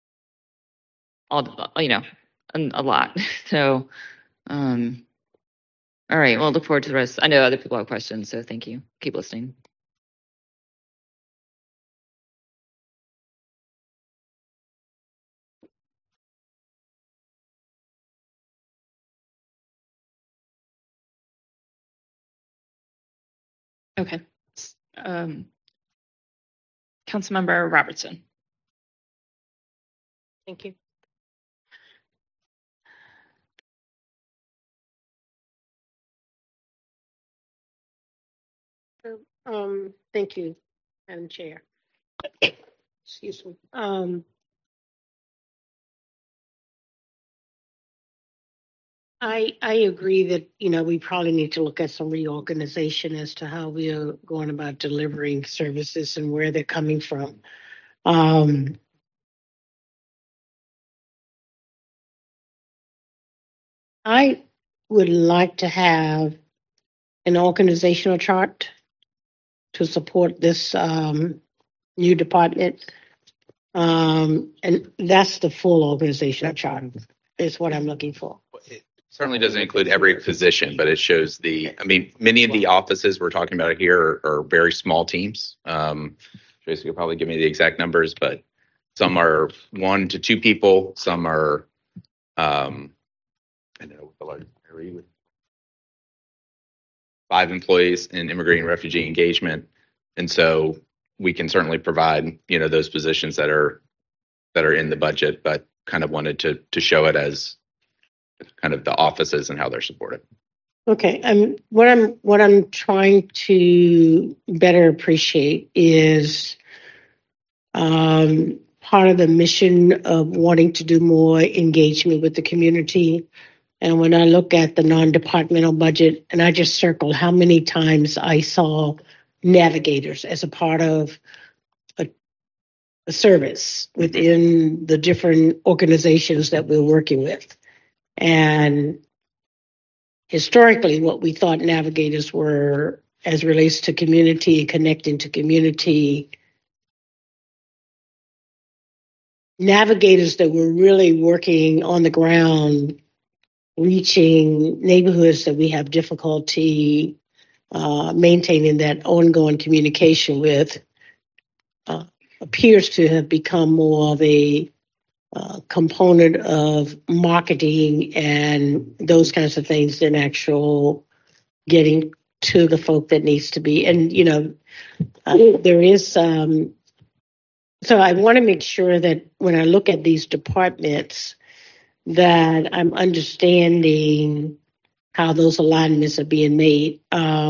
a lot. So, all right. Well, look forward to the rest. I know other people have questions, so thank you. Keep listening. Okay. Councilmember Robertson. Thank you. Thank you, Madam Chair. Excuse me. I agree that, we probably need to look at some reorganization as to how we are going about delivering services and where they're coming from. I would like to have an organizational chart to support this new department. And that's the full organizational chart is what I'm looking for. It certainly doesn't include every position, but it shows many of the offices we're talking about here are very small teams. Tracy could probably give me the exact numbers, but some are 1 to 2 people. Some are, I know the large area with 5 employees in immigrant and refugee engagement. And so we can certainly provide, those positions that are in the budget, but kind of wanted to show it as kind of the offices and how they're supported. Okay, what I'm trying to better appreciate is part of the mission of wanting to do more engagement with the community. And when I look at the non-departmental budget, and I just circled how many times I saw navigators as a part of a service within the different organizations that we're working with. And historically, what we thought navigators were as relates to community, connecting to community, navigators that were really working on the ground, reaching neighborhoods that we have difficulty maintaining that ongoing communication with, appears to have become more of a component of marketing and those kinds of things than actual getting to the folk that needs to be. And, there is so I want to make sure that when I look at these departments, that I'm understanding how those alignments are being made.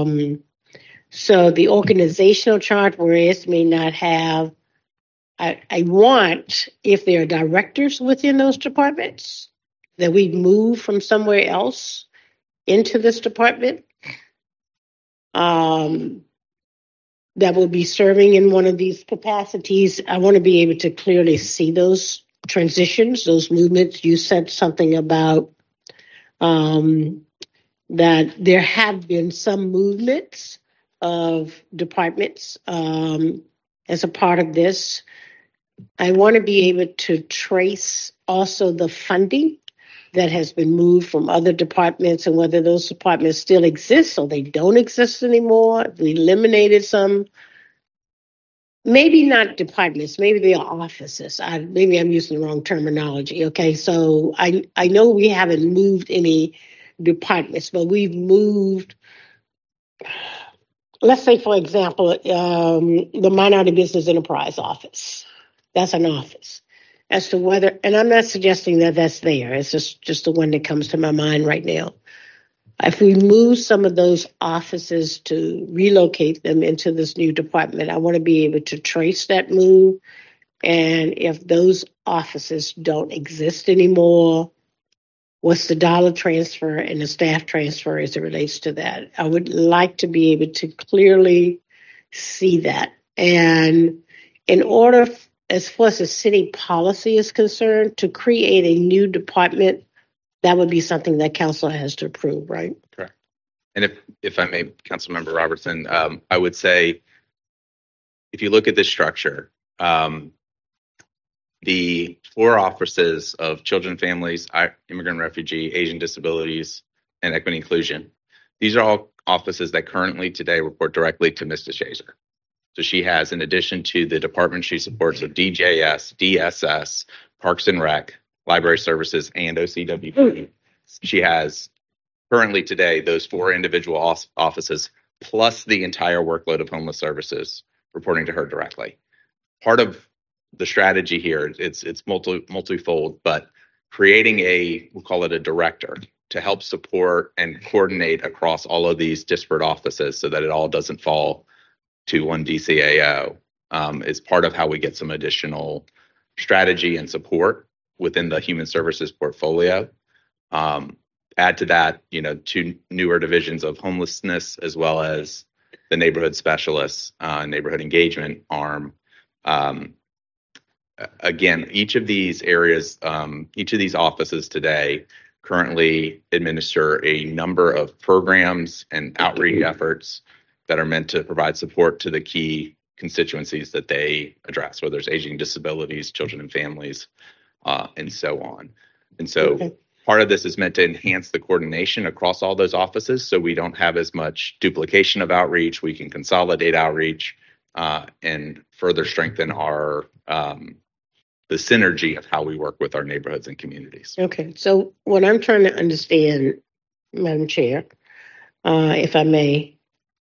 So the organizational chart, whereas may not have, I want, if there are directors within those departments, that we move from somewhere else into this department that will be serving in one of these capacities. I want to be able to clearly see those transitions, those movements. You said something about that there have been some movements of departments as a part of this. I want to be able to trace also the funding that has been moved from other departments and whether those departments still exist or they don't exist anymore. We eliminated some. Maybe not departments, maybe they are offices. Maybe I'm using the wrong terminology. Okay, so I know we haven't moved any departments, but we've moved let's say, for example, the Minority Business Enterprise Office. That's an office. As to whether, and I'm not suggesting that that's there. It's just the one that comes to my mind right now. If we move some of those offices to relocate them into this new department, I want to be able to trace that move. And if those offices don't exist anymore, what's the dollar transfer and the staff transfer as it relates to that? I would like to be able to clearly see that. And in order, as far as the city policy is concerned, to create a new department, that would be something that council has to approve, right? Correct. And if I may, Councilmember Robertson, I would say, if you look at this structure, the 4 offices of children, families, immigrant, refugee, Asian disabilities, and equity inclusion, these are all offices that currently today report directly to Ms. DeShazer. So she has, in addition to the department she supports of DJS, DSS, Parks and Rec, Library Services, and OCWP, she has currently today those 4 individual offices plus the entire workload of homeless services reporting to her directly. Part of the strategy here, it's multifold, but creating we'll call it a director to help support and coordinate across all of these disparate offices so that it all doesn't fall to one DCAO is part of how we get some additional strategy and support within the human services portfolio. Add to that, 2 newer divisions of homelessness, as well as the neighborhood specialists, neighborhood engagement arm. Again, each of these areas, each of these offices today currently administer a number of programs and outreach efforts that are meant to provide support to the key constituencies that they address, whether it's aging disabilities, children and families, and so on. And so part of this is meant to enhance the coordination across all those offices so we don't have as much duplication of outreach. We can consolidate outreach and further strengthen our the synergy of how we work with our neighborhoods and communities. Okay, so what I'm trying to understand, Madam Chair, if I may,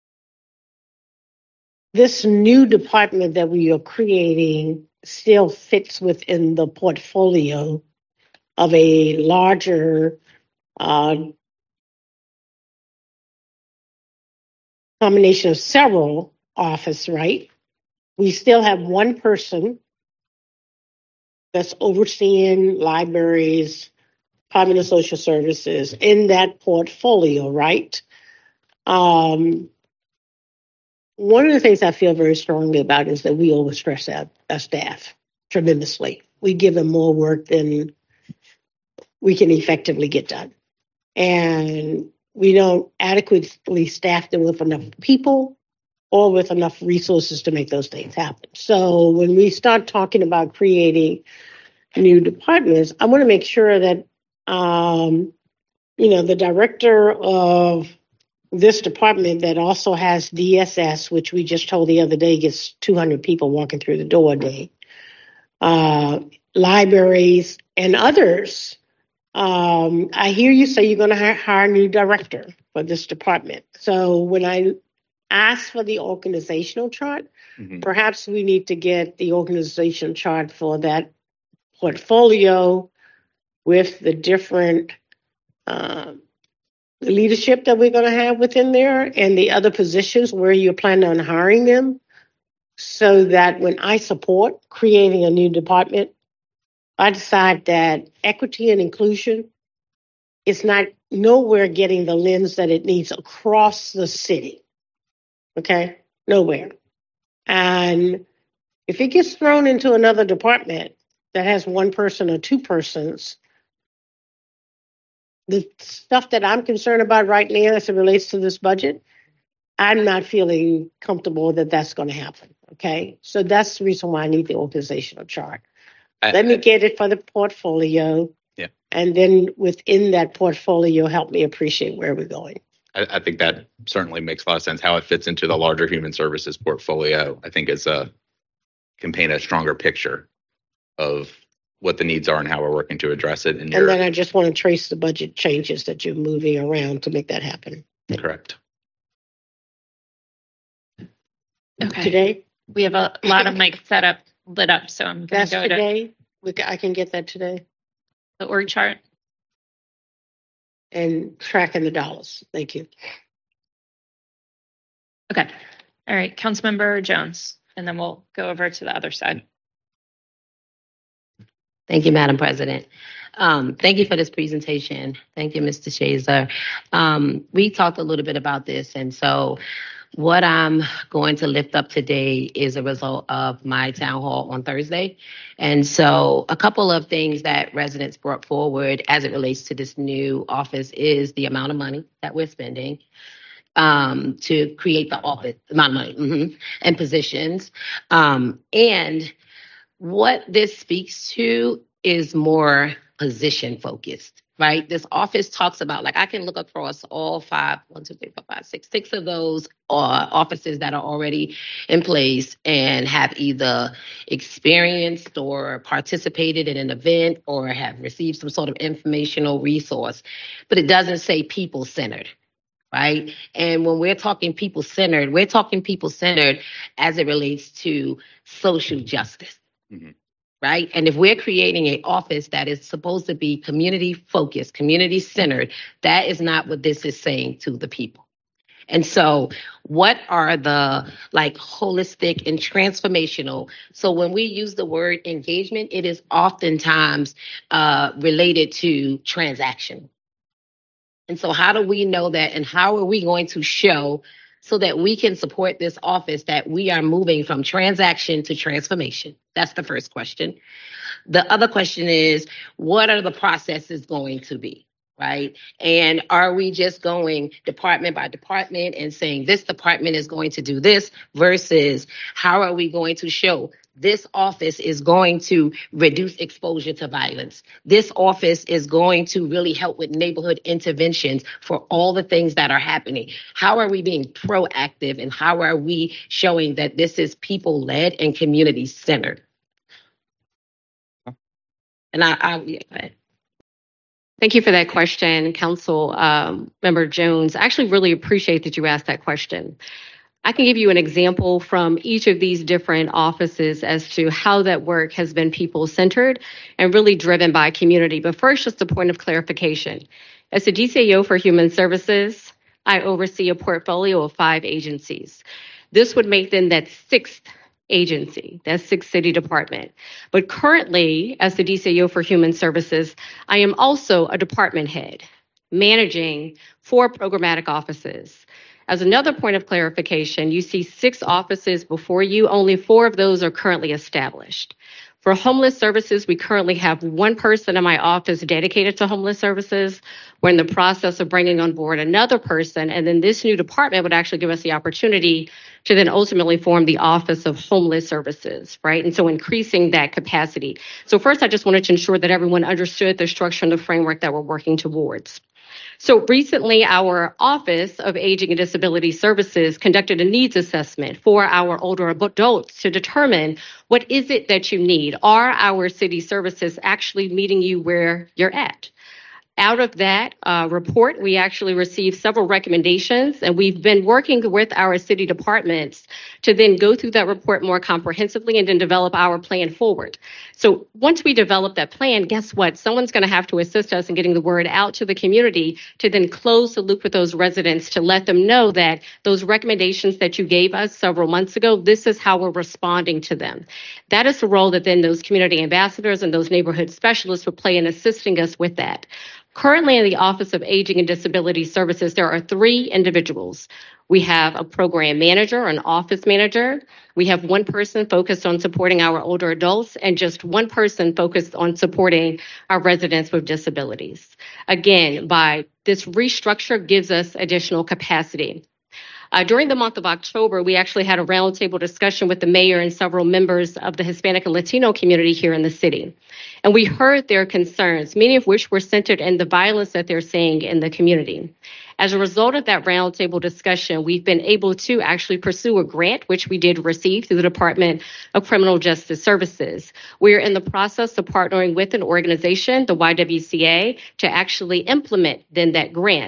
this new department that we are creating still fits within the portfolio of a larger combination of several offices, right? We still have one person that's overseeing libraries, Department of Social Services in that portfolio, right? One of the things I feel very strongly about is that we overstress our staff tremendously. We give them more work than we can effectively get done. And we don't adequately staff them with enough people or with enough resources to make those things happen. So when we start talking about creating new departments, I want to make sure that, the director of this department that also has DSS, which we just told the other day gets 200 people walking through the door a day, libraries and others. I hear you say you're going to hire a new director for this department. So when I ask for the organizational chart, perhaps we need to get the organizational chart for that portfolio with the different leadership that we're going to have within there and the other positions where you're planning on hiring them, so that when I support creating a new department, I decide that equity and inclusion is not nowhere getting the lens that it needs across the city. Okay? Nowhere. And if it gets thrown into another department that has one person or two persons, the stuff that I'm concerned about right now as it relates to this budget, I'm not feeling comfortable that that's going to happen. Okay? So that's the reason why I need the organizational chart. Let me get it for the portfolio. Yeah. And then within that portfolio, help me appreciate where we're going. I think that certainly makes a lot of sense. How it fits into the larger human services portfolio, I think can paint a stronger picture of what the needs are and how we're working to address it. And then I just want to trace the budget changes that you're moving around to make that happen. Correct. Okay. Today? We have a lot of mics set up, lit up, so I'm going That's to go to today. I can get that today. the org chart. And tracking the dollars. Thank you. Okay. All right. Councilmember Jones, and then we'll go over to the other side. Thank you, Madam President. Thank you for this presentation. Thank you, Mr. Shazer. We talked a little bit about this, and so what I'm going to lift up today is a result of my town hall on Thursday. And so a couple of things that residents brought forward as it relates to this new office is the amount of money that we're spending to create the office, amount of money and positions. And what this speaks to is more position focused, right? This office talks about, like, I can look across all six of those offices that are already in place and have either experienced or participated in an event or have received some sort of informational resource, but it doesn't say people centered. Right. And when we're talking people centered, we're talking people centered as it relates to social justice. Mm-hmm. Right. And if we're creating an office that is supposed to be community focused, community centered, that is not what this is saying to the people. And so what are the holistic and transformational? So when we use the word engagement, it is oftentimes related to transaction. And so how do we know that, and how are we going to show so that we can support this office that we are moving from transaction to transformation? That's the first question. The other question is, what are the processes going to be, right? And are we just going department by department and saying this department is going to do this versus how are we going to show this office is going to reduce exposure to violence? This office is going to really help with neighborhood interventions for all the things that are happening. How are we being proactive, and how are we showing that this is people-led and community-centered? And go ahead. Thank you for that question, Council Member Jones. I actually really appreciate that you asked that question. I can give you an example from each of these different offices as to how that work has been people-centered and really driven by community. But first, just a point of clarification. As the DCAO for Human Services, I oversee a portfolio of 5 agencies. This would make them that 6th agency, that 6th city department. But currently, as the DCAO for Human Services, I am also a department head managing 4 programmatic offices. As another point of clarification, you see 6 offices before you. Only 4 of those are currently established. For homeless services, we currently have 1 person in my office dedicated to homeless services. We're in the process of bringing on board another person, and then this new department would actually give us the opportunity to then ultimately form the Office of Homeless Services, right? And so increasing that capacity. So first, I just wanted to ensure that everyone understood the structure and the framework that we're working towards. So recently, our Office of Aging and Disability Services conducted a needs assessment for our older adults to determine what is it that you need. Are our city services actually meeting you where you're at? Out of that report, we actually received several recommendations, and we've been working with our city departments to then go through that report more comprehensively and then develop our plan forward. So once we develop that plan, guess what? Someone's going to have to assist us in getting the word out to the community to then close the loop with those residents to let them know that those recommendations that you gave us several months ago, this is how we're responding to them. That is the role that then those community ambassadors and those neighborhood specialists would play in assisting us with that. Currently in the Office of Aging and Disability Services, there are 3 individuals. We have a program manager, an office manager. We have 1 person focused on supporting our older adults and just 1 person focused on supporting our residents with disabilities. Again, by this restructure gives us additional capacity. During the month of October, we actually had a roundtable discussion with the mayor and several members of the Hispanic and Latino community here in the city. And we heard their concerns, many of which were centered in the violence that they're seeing in the community. As a result of that roundtable discussion, we've been able to actually pursue a grant, which we did receive through the Department of Criminal Justice Services. We're in the process of partnering with an organization, the YWCA, to actually implement then that grant.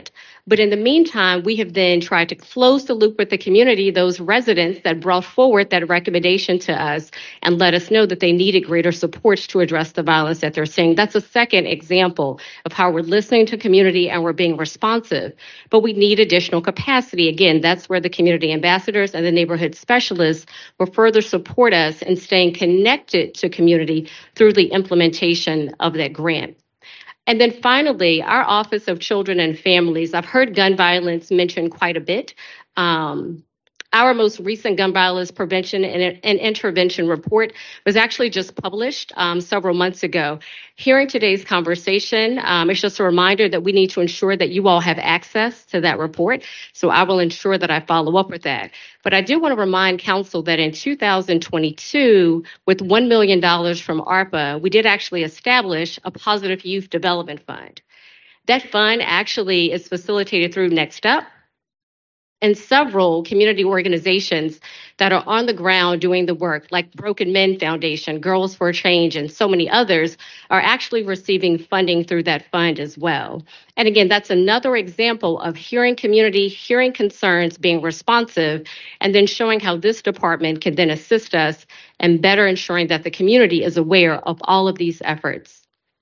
But in the meantime, we have then tried to close the loop with the community, those residents that brought forward that recommendation to us and let us know that they needed greater supports to address the violence that they're seeing. That's a second example of how we're listening to community and we're being responsive. But we need additional capacity. Again, that's where the community ambassadors and the neighborhood specialists will further support us in staying connected to community through the implementation of that grant. And then finally, our Office of Children and Families, I've heard gun violence mentioned quite a bit. Our most recent gun violence prevention and intervention report was actually just published several months ago. Hearing today's conversation, it's just a reminder that we need to ensure that you all have access to that report. So I will ensure that I follow up with that. But I do want to remind council that in 2022, with $1 million from ARPA, we did actually establish a positive youth development fund. That fund actually is facilitated through Next Up, and several community organizations that are on the ground doing the work, like Broken Men Foundation, Girls for Change, and so many others, are actually receiving funding through that fund as well. And again, that's another example of hearing community, hearing concerns, being responsive, and then showing how this department can then assist us in better ensuring that the community is aware of all of these efforts.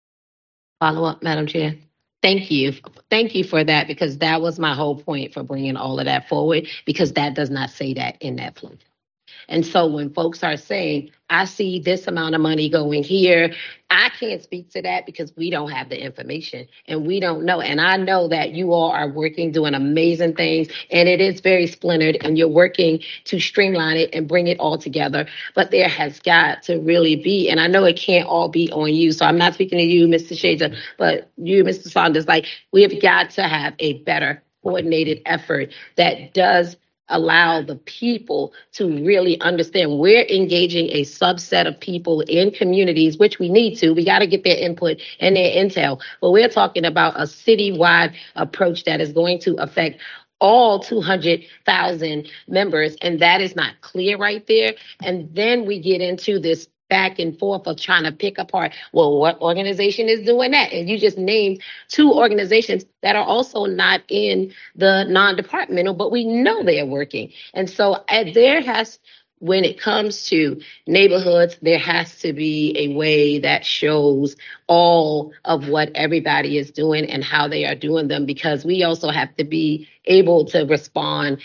Follow up, Madam Chair. Thank you. Thank you for that, because that was my whole point for bringing all of that forward, because that does not say that in that plan. And so when folks are saying, I see this amount of money going here, I can't speak to that because we don't have the information and we don't know. And I know that you all are working, doing amazing things, and it is very splintered, and you're working to streamline it and bring it all together. But there has got to really be, and I know it can't all be on you. So I'm not speaking to you, Mr. Shazer, but you, Mr. Saunders, like, we have got to have a better coordinated effort that does allow the people to really understand we're engaging a subset of people in communities, which we need to. We got to get their input and their intel. But we're talking about a citywide approach that is going to affect all 200,000 members, and that is not clear right there. And then we get into this back and forth of trying to pick apart, well, what organization is doing that? And you just named two organizations that are also not in the non-departmental, but we know they're working. And so there has, when it comes to neighborhoods, there has to be a way that shows all of what everybody is doing and how they are doing them, because we also have to be able to respond.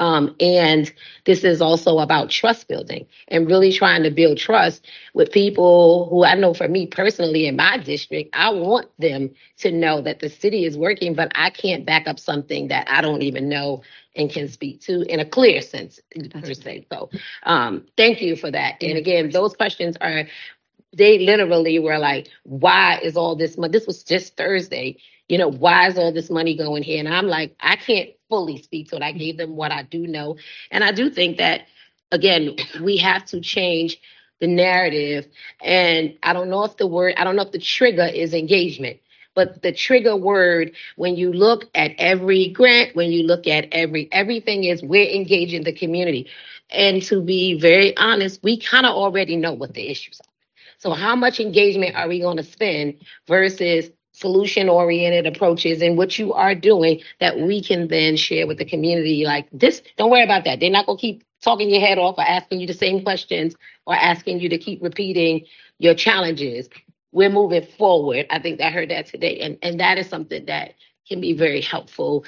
And this is also about trust building and really trying to build trust with people who, I know for me personally in my district, I want them to know that the city is working, but I can't back up something that I don't even know and can speak to in a clear sense, per se. So thank you for that. And again, those questions are, they literally were like, why is all this money? This was just Thursday. You know, why is all this money going here? And I'm like, I can't fully speak to it. I gave them what I do know. And I do think that, again, we have to change the narrative. And I don't know if the trigger is engagement. But the trigger word, when you look at every grant, when you look at everything is we're engaging the community. And to be very honest, we kind of already know what the issues are. So how much engagement are we going to spend versus solution-oriented approaches and what you are doing that we can then share with the community? Like this, don't worry about that. They're not going to keep talking your head off or asking you the same questions or asking you to keep repeating your challenges. We're moving forward. I think I heard that today. And that is something that can be very helpful.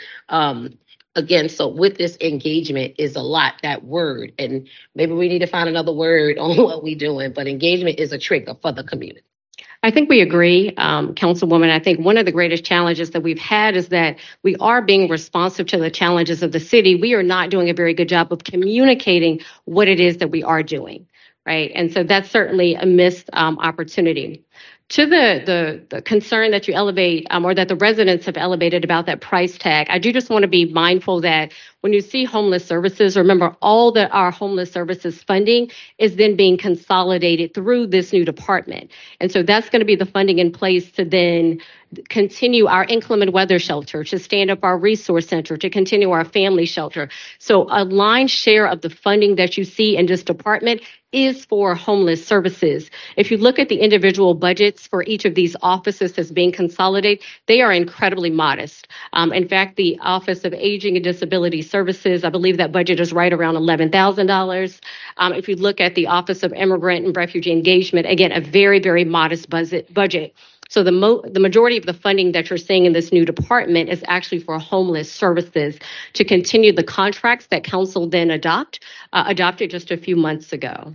Again, so with this engagement is a lot, that word. And maybe we need to find another word on what we're doing. But engagement is a trigger for the community. I think we agree, Councilwoman. I think one of the greatest challenges that we've had is that we are being responsive to the challenges of the city. We are not doing a very good job of communicating what it is that we are doing, right? And so that's certainly a missed opportunity. To the concern that you elevate or that the residents have elevated about that price tag, I do just want to be mindful that When you see homeless services, remember all that our homeless services funding is then being consolidated through this new department. And so that's going to be the funding in place to then continue our inclement weather shelter, to stand up our resource center, to continue our family shelter. So a lion's share of the funding that you see in this department is for homeless services. If you look at the individual budgets for each of these offices that's being consolidated, they are incredibly modest. In fact, the Office of Aging and Disability Services, I believe that budget is right around $11,000. If you look at the Office of Immigrant and Refugee Engagement, again, a very, very modest budget. So the majority of the funding that you're seeing in this new department is actually for homeless services to continue the contracts that council then adopted just a few months ago.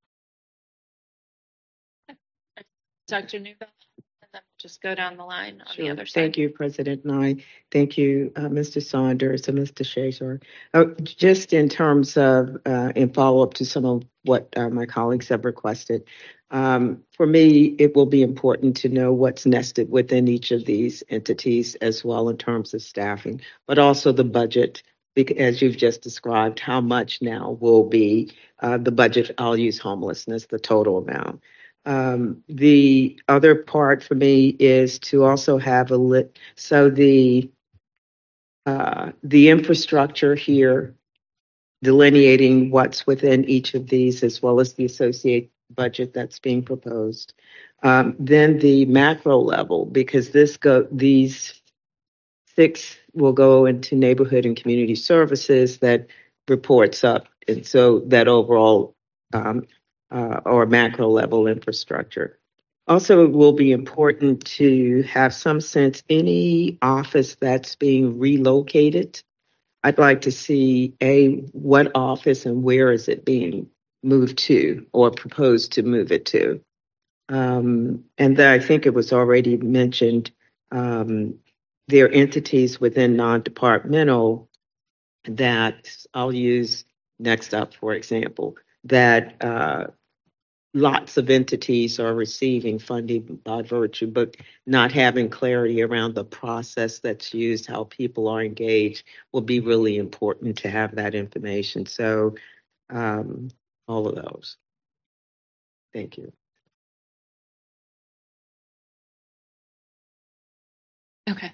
Dr. Newbell, and then just go down the line on the Sure. other side. Thank you, President Nye. Thank you, Mr. Saunders and Mr. Shazer. Just in terms of, in follow-up to some of what my colleagues have requested, for me, it will be important to know what's nested within each of these entities as well in terms of staffing, but also the budget, as you've just described, how much now will be the budget. I'll use homelessness, the total amount. The other part for me is to also have the infrastructure here, delineating what's within each of these, as well as the associate budget that's being proposed. Then the macro level, because these 6 will go into neighborhood and community services that reports up, and so that overall or macro level infrastructure. Also, it will be important to have some sense, any office that's being relocated, I'd like to see what office and where is it being moved to or proposed to move it to. And then I think it was already mentioned, there are entities within non-departmental that I'll use Next Up, for example, that lots of entities are receiving funding by virtue, but not having clarity around the process that's used, how people are engaged, will be really important to have that information. So all of those. Thank you. Okay.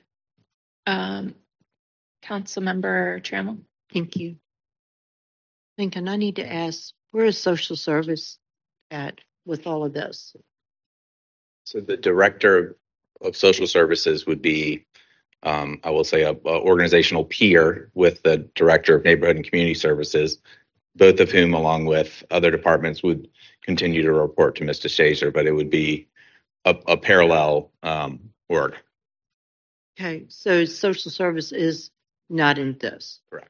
Councilmember Trammell. Thank you. Lincoln, I need to ask, where is social service at with all of this? So the director of social services would be, I will say, a organizational peer with the director of neighborhood and community services, both of whom, along with other departments, would continue to report to Mr. Shazer, but it would be a parallel org. Okay, so social service is not in this. Correct.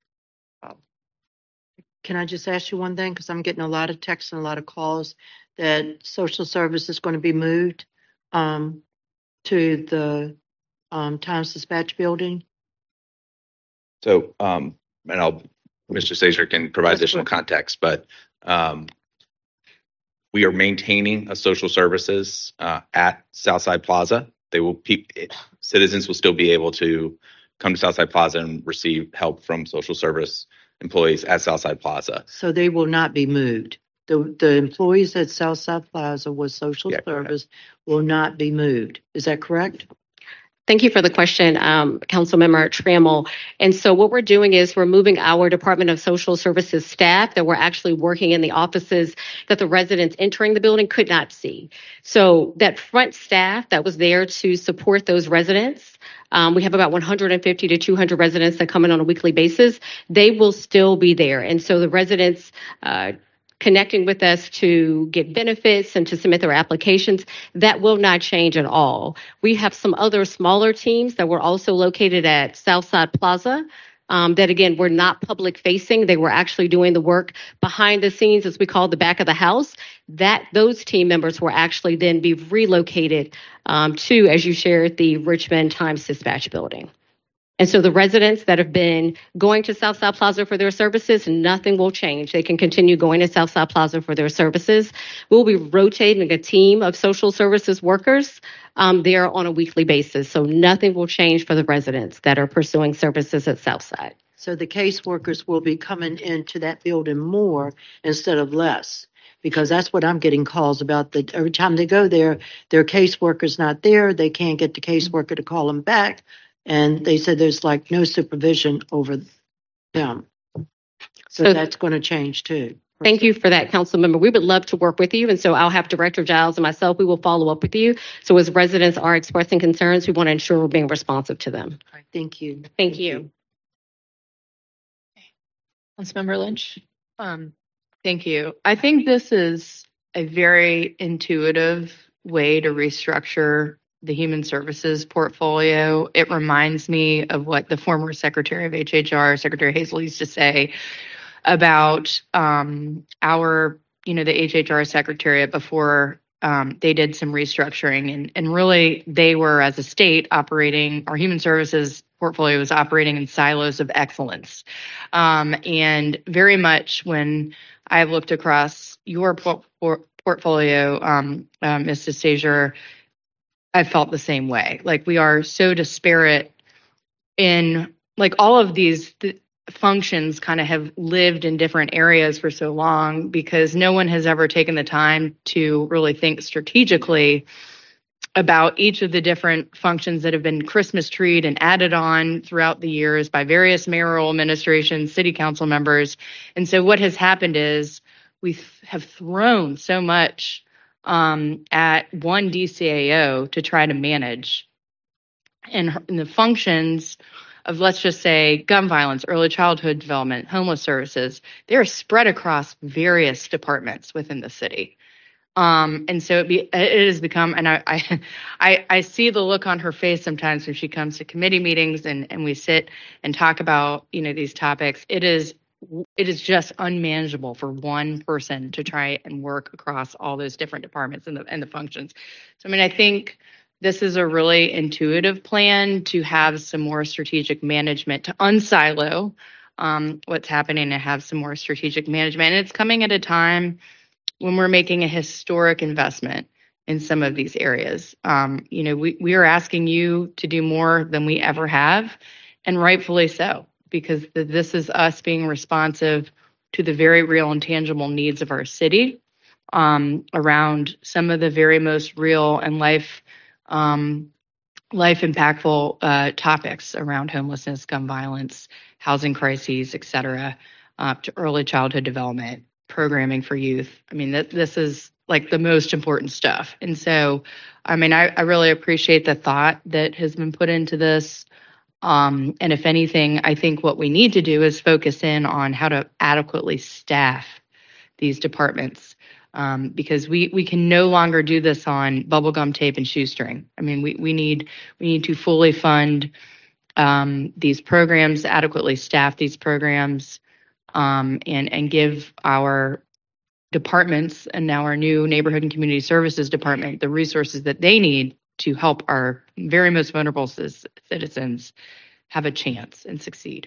Can I just ask you one thing? Because I'm getting a lot of texts and a lot of calls that social service is going to be moved to the Times Dispatch building. So, and Mr. Shazer can provide additional context, but we are maintaining a social services at Southside Plaza. Citizens will still be able to come to Southside Plaza and receive help from social service employees at Southside Plaza. So they will not be moved. The employees at Southside Plaza with social service will not be moved. Is that correct? Thank you for the question, Councilmember Trammell. And so what we're doing is we're moving our Department of Social Services staff that were actually working in the offices that the residents entering the building could not see. So that front staff that was there to support those residents, we have about 150 to 200 residents that come in on a weekly basis. They will still be there. And so the residents connecting with us to get benefits and to submit their applications, that will not change at all. We have some other smaller teams that were also located at Southside Plaza that, again, were not public facing. They were actually doing the work behind the scenes, as we call the back of the house. Those team members will actually then be relocated to, as you shared, the Richmond Times Dispatch building. And so the residents that have been going to Southside Plaza for their services, nothing will change. They can continue going to Southside Plaza for their services. We'll be rotating a team of social services workers there on a weekly basis. So nothing will change for the residents that are pursuing services at Southside. So the caseworkers will be coming into that building more instead of less. Because that's what I'm getting calls about, that every time they go there, their caseworker's not there. They can't get the caseworker to call them back. And they said there's like no supervision over them. So So- that's going to change too. Thank you for that, council member. We would love to work with you. And so I'll have Director Giles and myself, we will follow up with you. So as residents are expressing concerns, we want to ensure we're being responsive to them. Thank you. Thank you. Councilmember Lynch. Thank you. I think this is a very intuitive way to restructure the human services portfolio. It reminds me of what the former Secretary of HHR, Secretary Hazel, used to say about the HHR Secretariat before they did some restructuring. And really, they were, as a state, operating, our human services portfolio was operating in silos of excellence. And very much when I looked across your portfolio, Ms. DeStager, I felt the same way. Like, we are so disparate in, like, all of these functions kind of have lived in different areas for so long because no one has ever taken the time to really think strategically about each of the different functions that have been Christmas treed and added on throughout the years by various mayoral administrations, city council members. And so what has happened is we have thrown so much at one DCAO to try to manage. And the functions of, let's just say, gun violence, early childhood development, homeless services, they're spread across various departments within the city. And so it has become, and I see the look on her face sometimes when she comes to committee meetings and we sit and talk about, these topics. It is just unmanageable for one person to try and work across all those different departments and the functions. So, I think this is a really intuitive plan to have some more strategic management, to unsilo what's happening, and have some more strategic management. And it's coming at a time when we're making a historic investment in some of these areas. We are asking you to do more than we ever have, and rightfully so, because this is us being responsive to the very real and tangible needs of our city around some of the very most real and life impactful topics around homelessness, gun violence, housing crises, et cetera, to early childhood development, programming for youth. This is like the most important stuff. And so, I really appreciate the thought that has been put into this. And if anything, I think what we need to do is focus in on how to adequately staff these departments. Because we can no longer do this on bubblegum tape and shoestring. We need to fully fund these programs, adequately staff these programs, and give our departments and now our new Neighborhood and Community Services Department the resources that they need to help our very most vulnerable citizens have a chance and succeed.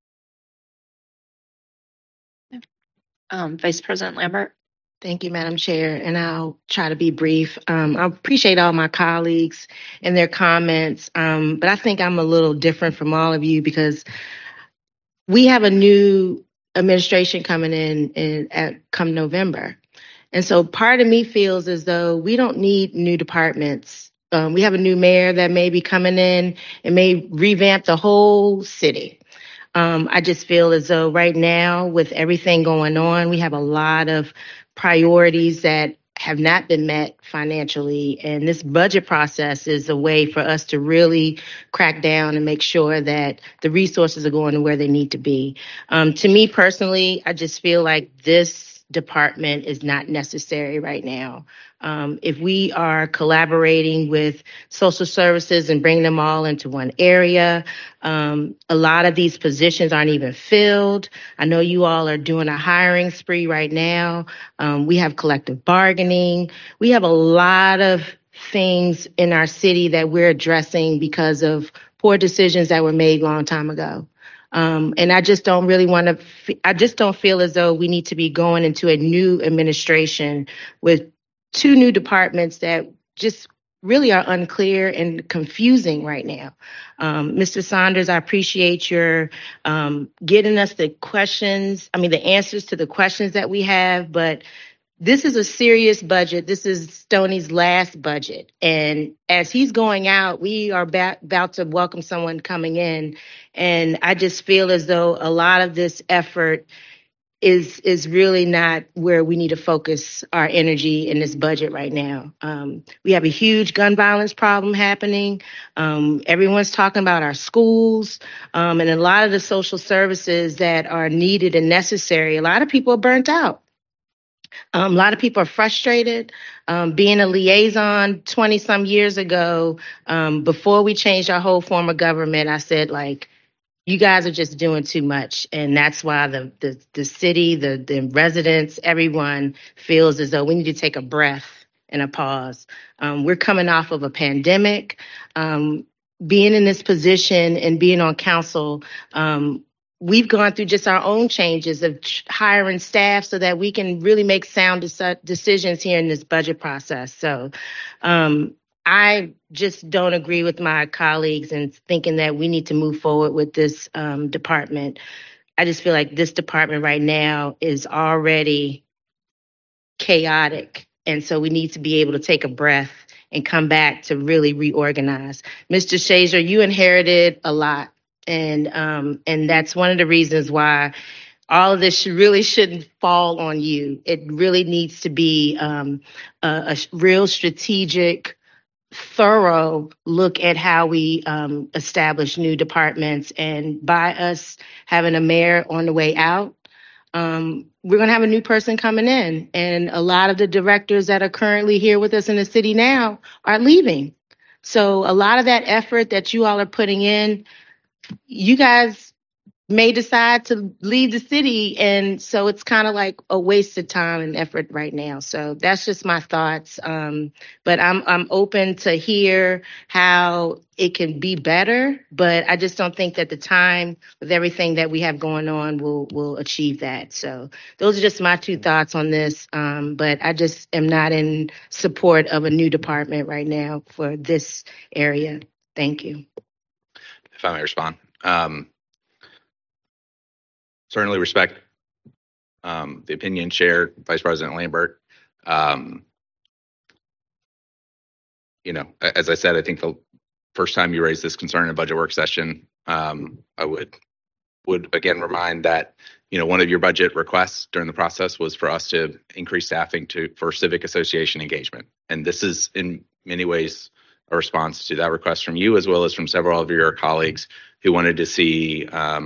Vice President Lambert. Thank you, Madam Chair, and I'll try to be brief. I appreciate all my colleagues and their comments, but I think I'm a little different from all of you because we have a new administration coming in come November. And so part of me feels as though we don't need new departments. We have a new mayor that may be coming in and may revamp the whole city. I just feel as though right now, with everything going on, we have a lot of priorities that have not been met financially. And this budget process is a way for us to really crack down and make sure that the resources are going to where they need to be. To me personally, I just feel like this department is not necessary right now. If we are collaborating with social services and bring them all into one area, a lot of these positions aren't even filled. I know you all are doing a hiring spree right now. We have collective bargaining. We have a lot of things in our city that we're addressing because of poor decisions that were made a long time ago. And I just don't really want to, I just don't feel as though we need to be going into a new administration with two new departments that just really are unclear and confusing right now. Mr. Saunders, I appreciate your getting us the answers to the questions that we have, but this is a serious budget. This is Stoney's last budget. And as he's going out, we are about to welcome someone coming in. And I just feel as though a lot of this effort is really not where we need to focus our energy in this budget right now. We have a huge gun violence problem happening. Everyone's talking about our schools and a lot of the social services that are needed and necessary. A lot of people are burnt out. A lot of people are frustrated. Being a liaison 20 some years ago, before we changed our whole form of government, I said, like, you guys are just doing too much. And that's why the city, the residents, everyone feels as though we need to take a breath and a pause. We're coming off of a pandemic. Being in this position and being on council, we've gone through just our own changes of hiring staff so that we can really make sound decisions here in this budget process. So I just don't agree with my colleagues in thinking that we need to move forward with this department. I just feel like this department right now is already chaotic. And so we need to be able to take a breath and come back to really reorganize. Mr. Shazer, you inherited a lot. And that's one of the reasons why all of this shouldn't fall on you. It really needs to be a real strategic, thorough look at how we establish new departments. And by us having a mayor on the way out, we're going to have a new person coming in. And a lot of the directors that are currently here with us in the city now are leaving. So a lot of that effort that you all are putting in, you guys may decide to leave the city. And so it's kind of like a waste of time and effort right now. So that's just my thoughts. But I'm open to hear how it can be better, but I just don't think that the time with everything that we have going on will achieve that. So those are just my two thoughts on this. But I just am not in support of a new department right now for this area. Thank you. If I may respond. Certainly respect the opinion shared, Vice President Lambert. As I said, I think the first time you raised this concern in a budget work session, I would again remind that, one of your budget requests during the process was for us to increase staffing for civic association engagement. And this is in many ways a response to that request from you, as well as from several of your colleagues who wanted to see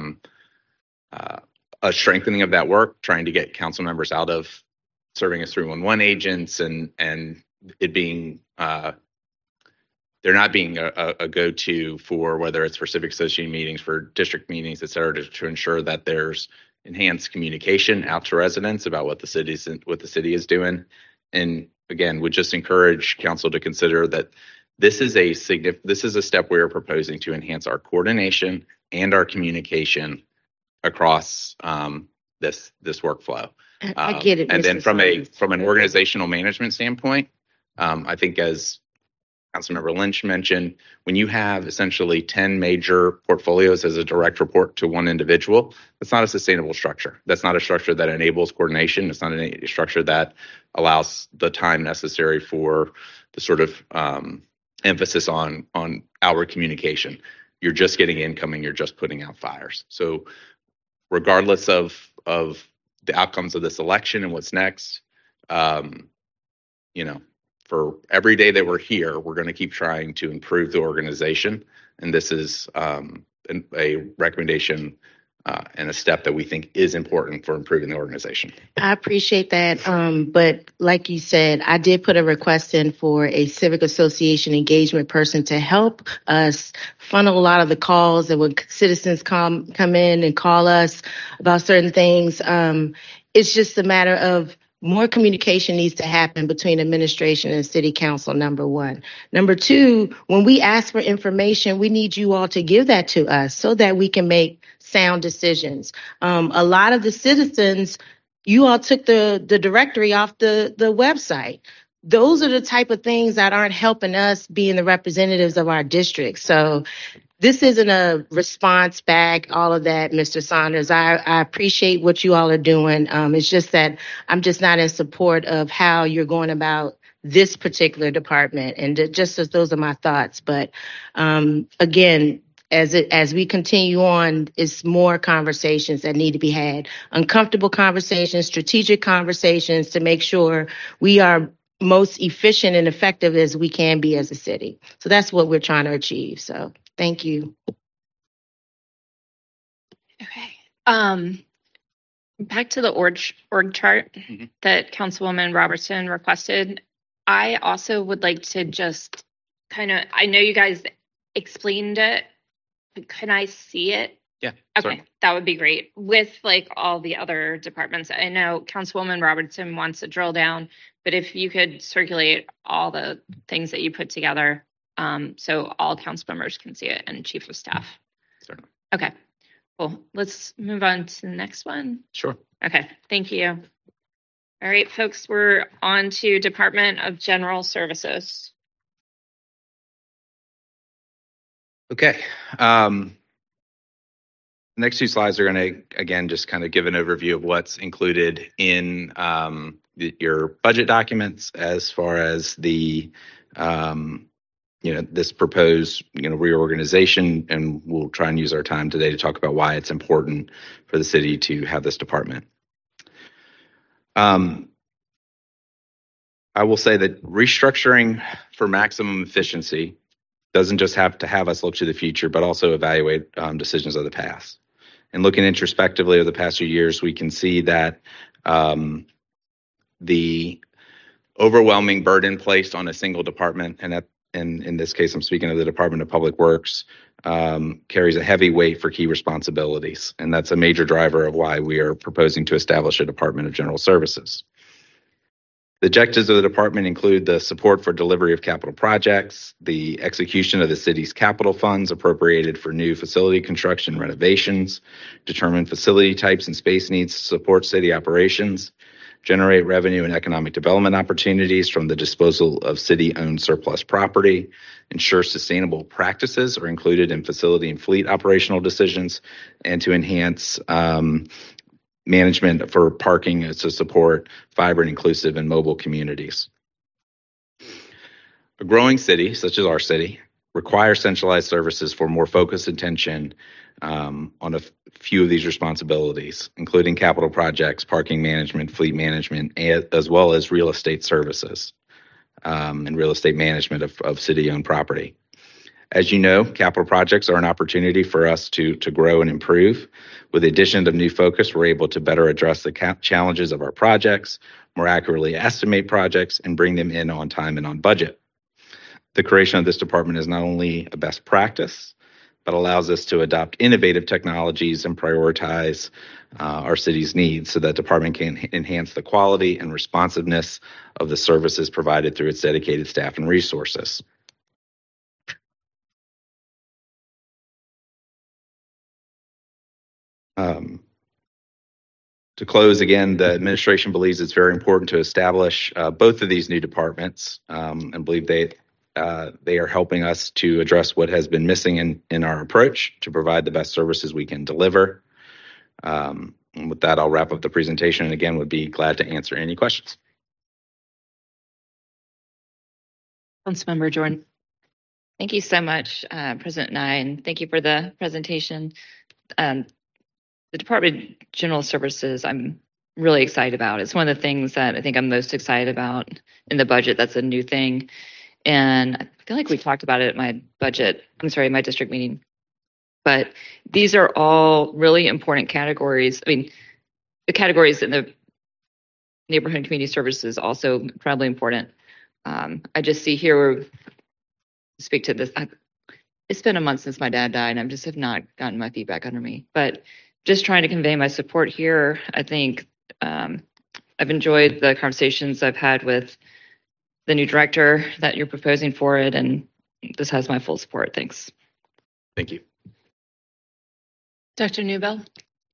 a strengthening of that work, trying to get council members out of serving as 311 agents and it being there not being a go-to for whether it's for civic association meetings, for district meetings, et cetera, to ensure that there's enhanced communication out to residents about what the city is doing. And again, would just encourage council to consider that this is a step we are proposing to enhance our coordination and our communication across this workflow. I get it. And Mr. then Saunders. from an organizational management standpoint, I think as Councilmember Lynch mentioned, when you have essentially 10 major portfolios as a direct report to one individual, that's not a sustainable structure. That's not a structure that enables coordination. It's not a structure that allows the time necessary for the sort of emphasis on outward communication. You're just getting incoming, you're just putting out fires. So regardless of the outcomes of this election and what's next, for every day that we're here, we're going to keep trying to improve the organization. And this is a recommendation and a step that we think is important for improving the organization. I appreciate that. But like you said, I did put a request in for a civic association engagement person to help us funnel a lot of the calls that when citizens come in and call us about certain things. It's just a matter of more communication needs to happen between administration and city council, number one. Number two, when we ask for information, we need you all to give that to us so that we can make sound decisions. A lot of the citizens, you all took the directory off the website. those are the type of things that aren't helping us being the representatives of our district. So this isn't a response back, all of that, Mr. Saunders. I appreciate what you all are doing. It's just that I'm just not in support of how you're going about this particular department. And just as those are my thoughts. But again, as we continue on, it's more conversations that need to be had, uncomfortable conversations, strategic conversations to make sure we are most efficient and effective as we can be as a city. So that's what we're trying to achieve. So thank you. Okay. Back to the org chart that Councilwoman Robertson requested. I also would like to just I know you guys explained it, but can I see it? Yeah. Okay, certainly. that would be great. With like all the other departments, I know Councilwoman Robertson wants to drill down, but if you could circulate all the things that you put together, so all council members can see it and chief of staff. Certainly. Okay, cool. Let's move on to the next one. Sure. Okay, thank you. All right, folks, we're on to Department of General Services. Okay. Next two slides are going to, again, just kind of give an overview of what's included in your budget documents as far as the, this proposed, reorganization, and we'll try and use our time today to talk about why it's important for the city to have this department. I will say that restructuring for maximum efficiency doesn't just have to have us look to the future, but also evaluate decisions of the past. And looking introspectively over the past few years, we can see that the overwhelming burden placed on a single department, and in this case, I'm speaking of the Department of Public Works, carries a heavy weight for key responsibilities. And that's a major driver of why we are proposing to establish a Department of General Services. The objectives of the department include the support for delivery of capital projects, the execution of the city's capital funds appropriated for new facility construction renovations, determine facility types and space needs to support city operations, generate revenue and economic development opportunities from the disposal of city-owned surplus property, ensure sustainable practices are included in facility and fleet operational decisions, and to enhance management for parking to support vibrant, inclusive, and mobile communities. A growing city, such as our city, requires centralized services for more focused attention on a few of these responsibilities, including capital projects, parking management, fleet management, as well as real estate services and real estate management of city-owned property. As you know, capital projects are an opportunity for us to grow and improve. With the addition of new focus, we're able to better address the challenges of our projects, more accurately estimate projects, and bring them in on time and on budget. The creation of this department is not only a best practice, but allows us to adopt innovative technologies and prioritize our city's needs so that department can enhance the quality and responsiveness of the services provided through its dedicated staff and resources. To close, again, the administration believes it's very important to establish both of these new departments and believe they are helping us to address what has been missing in our approach to provide the best services we can deliver. And with that, I'll wrap up the presentation and again would be glad to answer any questions. Councilmember Jordan. Thank you so much, President Nye, and thank you for the presentation. The Department of General Services, I'm really excited about. It's one of the things that I think I'm most excited about in the budget. That's a new thing. And I feel like we talked about it at my district meeting. But these are all really important categories. I mean, the categories in the neighborhood and community services also incredibly important. I just see here, speak to this. It's been a month since my dad died, and I just have not gotten my feet back under me. But just trying to convey my support here, I think I've enjoyed the conversations I've had with the new director that you're proposing for it, and this has my full support. Thanks. Thank you. Dr. Newbell.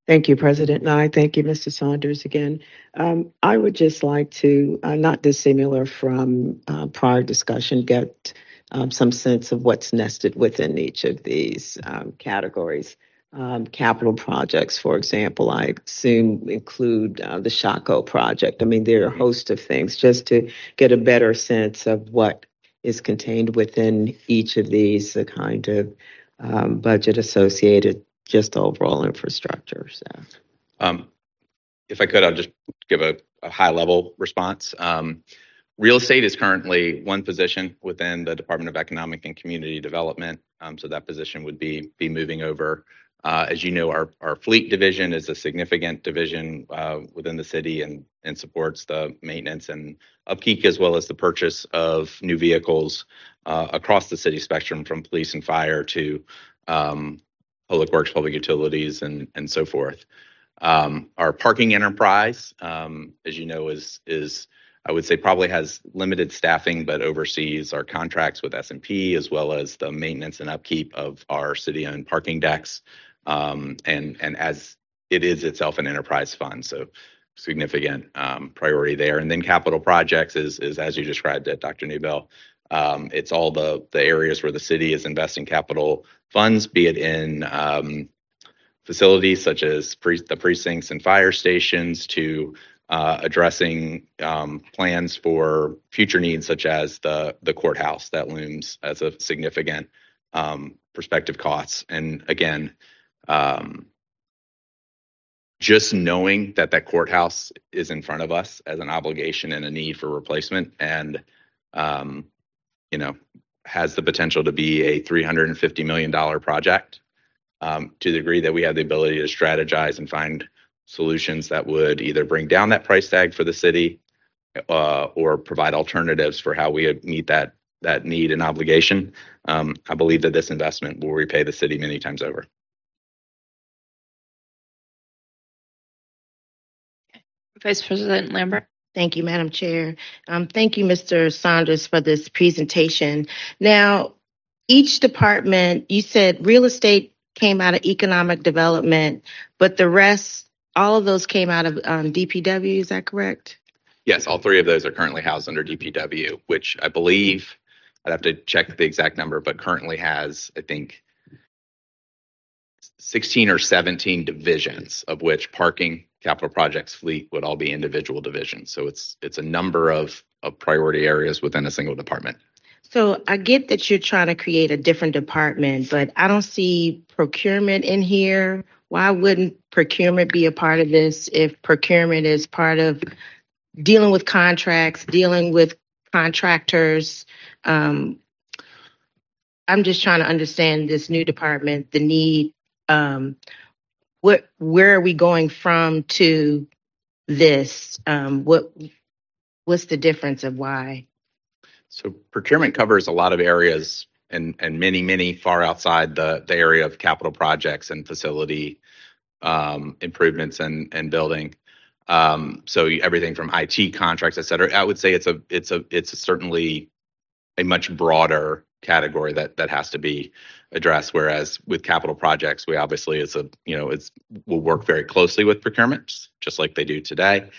Thank you, President Nye. Thank you, Mr. Saunders, again. I would just like to, not dissimilar from prior discussion, get some sense of what's nested within each of these categories. Capital projects, for example, I assume include the Shaco project. I mean, there are a host of things just to get a better sense of what is contained within each of these, the kind of budget associated, just overall infrastructure. So. If I could, I'll just give a high level response. Real estate is currently one position within the Department of Economic and Community Development. So that position would be moving over. As you know, our fleet division is a significant division within the city and supports the maintenance and upkeep as well as the purchase of new vehicles across the city spectrum, from police and fire to public works, public utilities, and so forth. Our parking enterprise, as you know, is I would say probably has limited staffing, but oversees our contracts with S&P as well as the maintenance and upkeep of our city-owned parking decks. And as it is itself an enterprise fund, so significant priority there. And then capital projects is as you described it, Dr. Newbell. It's all the areas where the city is investing capital funds, be it in facilities such as the precincts and fire stations, to addressing plans for future needs such as the courthouse that looms as a significant prospective costs. And again, just knowing that courthouse is in front of us as an obligation and a need for replacement, and has the potential to be a $350 million project, to the degree that we have the ability to strategize and find solutions that would either bring down that price tag for the city or provide alternatives for how we meet that need and obligation. I believe that this investment will repay the city many times over. Vice President Lambert. Thank you, Madam Chair. Thank you, Mr. Saunders, for this presentation. Now, each department, you said real estate came out of economic development, but the rest, all of those came out of DPW, is that correct? Yes, all three of those are currently housed under DPW, which I believe, I'd have to check the exact number, but currently has, I think, 16 or 17 divisions, of which parking, capital projects, fleet would all be individual divisions. So it's a number of priority areas within a single department. So I get that you're trying to create a different department, but I don't see procurement in here. Why wouldn't procurement be a part of this if procurement is part of dealing with contracts, dealing with contractors? I'm just trying to understand this new department, the need. Where are we going from to this? What's the difference of why? So procurement covers a lot of areas and many far outside the area of capital projects and facility improvements and building. So everything from IT contracts, et cetera. I would say it's certainly a much broader category that has to be addressed. Whereas with capital projects, we obviously we'll work very closely with procurement, just like they do today.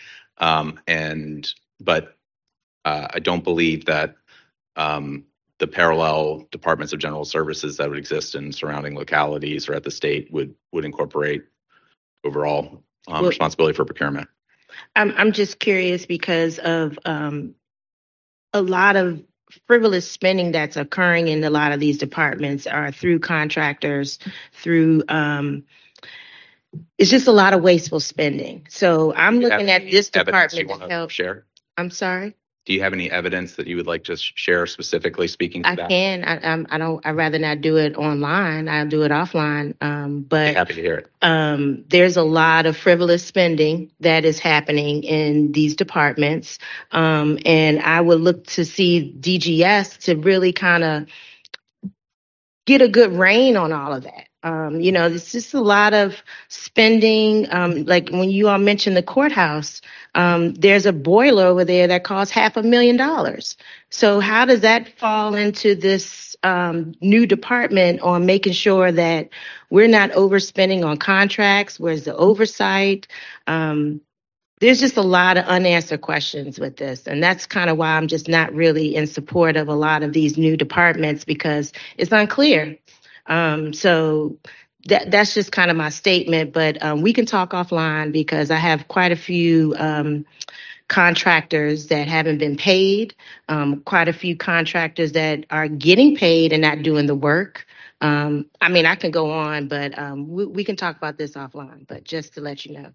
But I don't believe that the parallel departments of general services that would exist in surrounding localities or at the state would incorporate overall responsibility for procurement. I'm just curious because of a lot of frivolous spending that's occurring in a lot of these departments are through contractors, through it's just a lot of wasteful spending. So I'm looking at this department to help. Share? I'm sorry? Do you have any evidence that you would like to share specifically speaking to that? I can. I'd rather not do it online. I'll do it offline. But happy to hear it. There's a lot of frivolous spending that is happening in these departments. And I would look to see DGS to really kind of get a good rein on all of that. It's just a lot of spending. Like when you all mentioned the courthouse, there's a boiler over there that costs $500,000. So how does that fall into this new department on making sure that we're not overspending on contracts? Where's the oversight? There's just a lot of unanswered questions with this. And that's kind of why I'm just not really in support of a lot of these new departments, because it's unclear. So that's just kind of my statement, but we can talk offline because I have quite a few contractors that haven't been paid, quite a few contractors that are getting paid and not doing the work. I can go on, but we can talk about this offline, but just to let you know.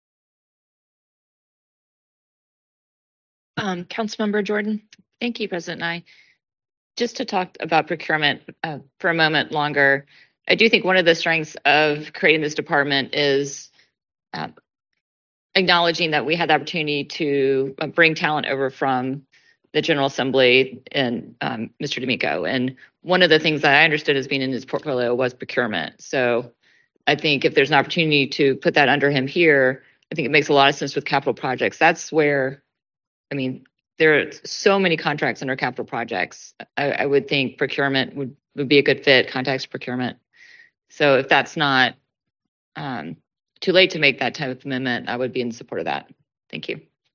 Councilmember Jordan. Thank you, President Nye. Just to talk about procurement for a moment longer, I do think one of the strengths of creating this department is acknowledging that we had the opportunity to bring talent over from the General Assembly and Mr. D'Amico. And one of the things that I understood as being in his portfolio was procurement. So I think if there's an opportunity to put that under him here, I think it makes a lot of sense with capital projects. That's where, there are so many contracts under capital projects. I would think procurement would be a good fit, contacts procurement. So if that's not too late to make that type of amendment, I would be in support of that. Thank you.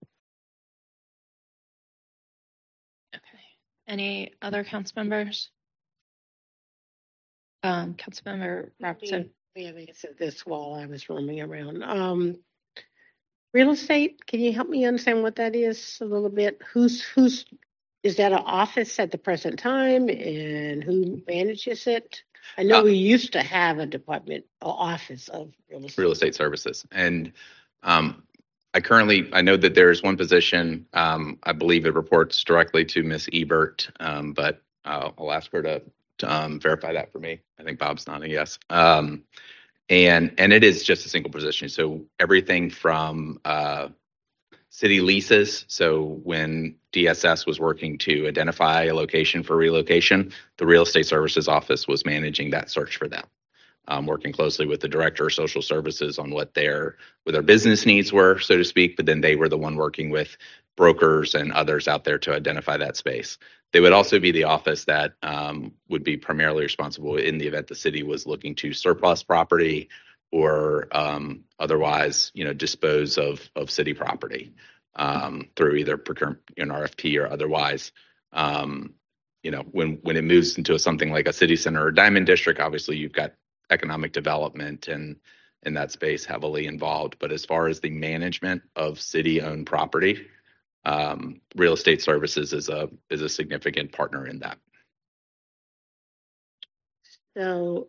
Okay. Any other council members? Councilmember Robertson. We have answered this while I was roaming around. Real estate, can you help me understand what that is a little bit? Who's is that an office at the present time, and who manages it? I know we used to have a department or office of real estate services. And I know that there is one position, I believe it reports directly to Ms. Ebert, but I'll ask her to verify that for me. I think Bob's nodding yes. And it is just a single position. So everything from city leases. So when DSS was working to identify a location for relocation, the real estate services office was managing that search for them, working closely with the director of social services on what their business needs were, so to speak. But then they were the one working with brokers and others out there to identify that space. They would also be the office that would be primarily responsible in the event the city was looking to surplus property or otherwise, dispose of city property through either procurement, an RFP or otherwise. When it moves into something like a city center or diamond district, obviously you've got economic development and in that space heavily involved. But as far as the management of city-owned property, real estate services is a significant partner in that. So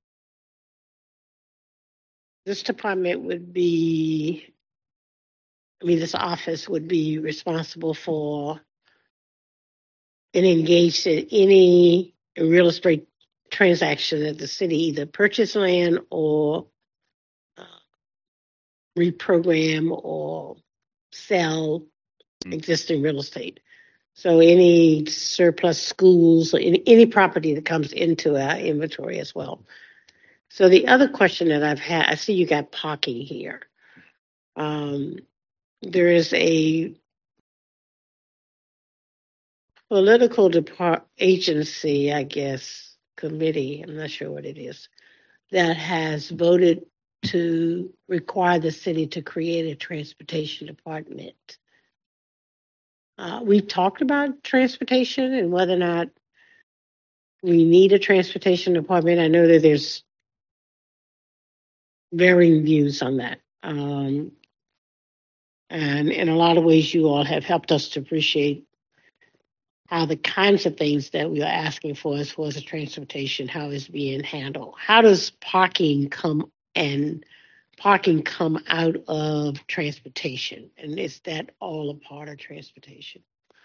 this department would be, this office would be responsible for and engaged in any real estate transaction that the city either purchase land or reprogram or sell existing real estate. So any surplus schools or any property that comes into our inventory as well. So the other question that I've had, I see you got parking here. There is a political agency, I guess, committee, I'm not sure what it is, that has voted to require the city to create a transportation department. We've talked about transportation and whether or not we need a transportation department. I know that there's varying views on that. And in a lot of ways, you all have helped us to appreciate how the kinds of things that we are asking for as far as transportation, how it's being handled. How does parking come out of transportation? And is that all a part of transportation?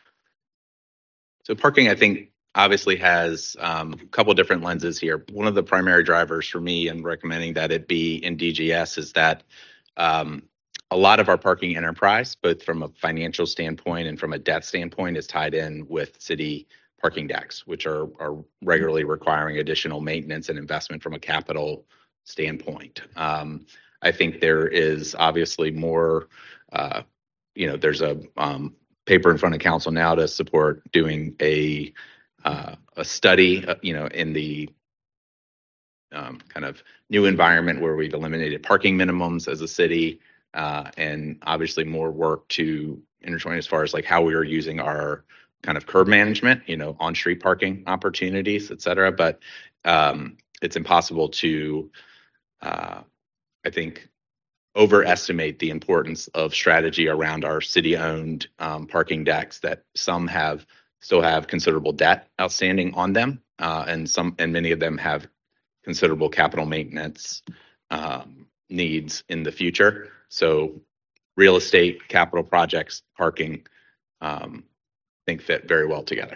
So parking, I think, obviously has a couple different lenses here. One of the primary drivers for me in recommending that it be in DGS is that a lot of our parking enterprise, both from a financial standpoint and from a debt standpoint, is tied in with city parking decks, which are regularly requiring additional maintenance and investment from a capital standpoint. I think there is obviously more, there's a paper in front of council now to support doing a study, in the kind of new environment where we've eliminated parking minimums as a city, and obviously more work to intertwine as far as like how we are using our kind of curb management, on-street parking opportunities, et cetera. But it's impossible to, I think, overestimate the importance of strategy around our city-owned parking decks that still have considerable debt outstanding on them, and many of them have considerable capital maintenance needs in the future. So real estate, capital projects, parking, I think fit very well together.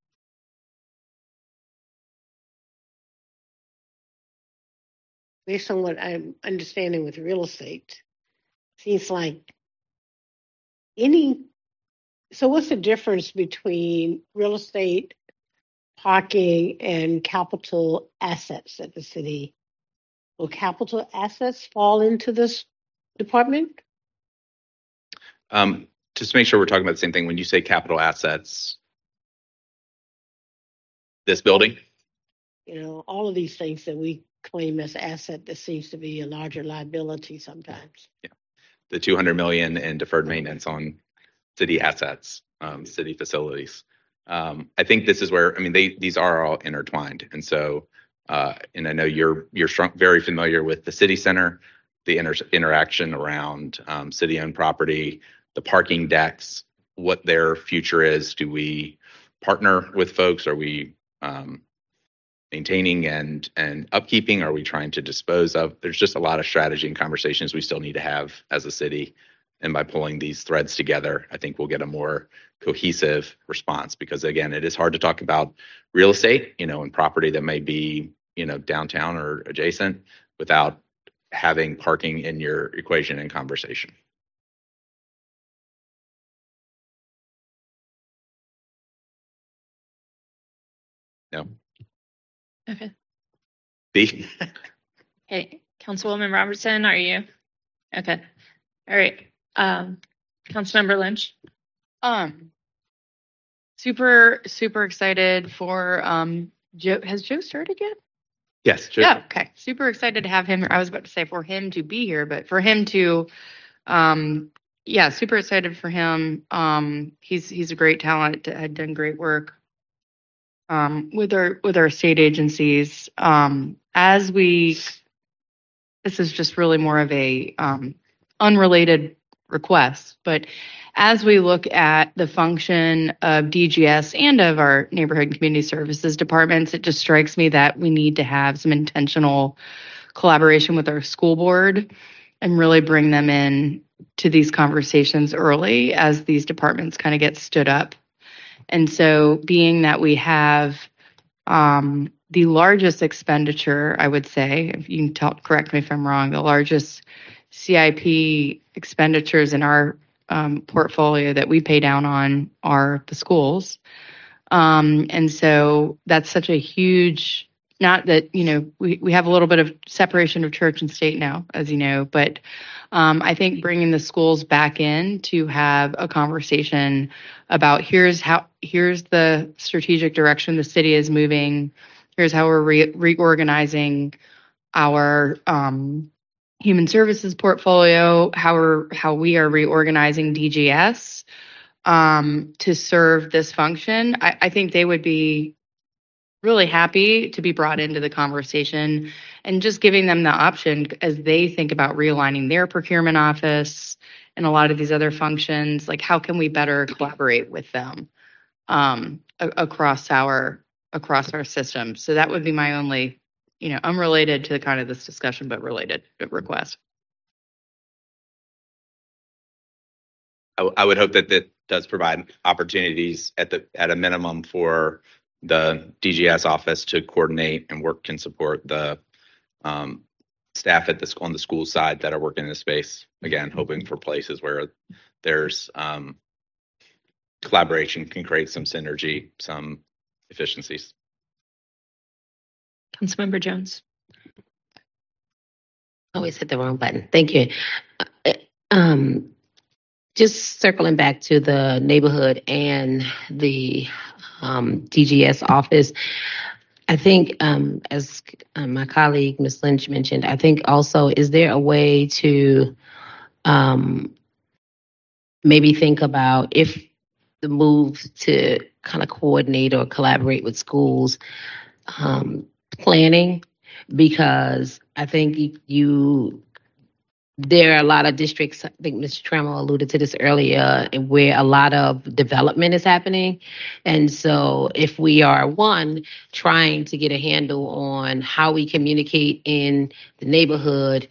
Based on what I'm understanding with real estate, seems like so what's the difference between real estate, parking, and capital assets at the city? Will capital assets fall into this department? Just to make sure we're talking about the same thing, when you say capital assets, this building? All of these things that we claim as asset that seems to be a larger liability sometimes. Yeah. The $200 million in deferred maintenance on city assets, city facilities. I think this is where, these are all intertwined. And so, and I know you're very familiar with the city center, the interaction around city-owned property, the parking decks, what their future is. Do we partner with folks? Are we maintaining and upkeeping? Are we trying to dispose of? There's just a lot of strategy and conversations we still need to have as a city. And by pulling these threads together, I think we'll get a more cohesive response, because again, it is hard to talk about real estate, and property that may be, downtown or adjacent without having parking in your equation and conversation. No. Okay. B. Okay. Councilwoman Robertson, are you? Okay. All right. Councilmember Lynch. Super excited for Joe. Has Joe started yet? Yes. Joe. Yeah. Okay. Super excited to have him. I was about to say for him to be here, but for him to, super excited for him. He's a great talent. Had done great work with our state agencies. This is just really more of a unrelated request, but as we look at the function of DGS and of our neighborhood and community services departments, it just strikes me that we need to have some intentional collaboration with our school board and really bring them in to these conversations early as these departments kind of get stood up. And so being that we have the largest expenditure, I would say, if you can correct me if I'm wrong, the largest CIP expenditures in our portfolio that we pay down on are the schools. And so that's such a huge, not that, we have a little bit of separation of church and state now, as you know, but I think bringing the schools back in to have a conversation about here's the strategic direction the city is moving. Here's how we're reorganizing our human services portfolio, how we are reorganizing DGS to serve this function. I think they would be really happy to be brought into the conversation and just giving them the option as they think about realigning their procurement office and a lot of these other functions, like how can we better collaborate with them across our system. So that would be my only, unrelated to the kind of this discussion, but related request. I would hope that does provide opportunities at a minimum for the DGS office to coordinate and work and support the staff on the school side that are working in the space. Again, hoping for places where there's collaboration can create some synergy, some efficiencies. Councilmember Jones. Always hit the wrong button. Thank you. Uh, Um, just circling back to the neighborhood and the DGS office, I think, as my colleague Ms. Lynch mentioned, I think also, is there a way to maybe think about if the move to kind of coordinate or collaborate with schools planning? Because I think there are a lot of districts, I think Mr. Trammell alluded to this earlier, where a lot of development is happening. And so if we are, one, trying to get a handle on how we communicate in the neighborhood,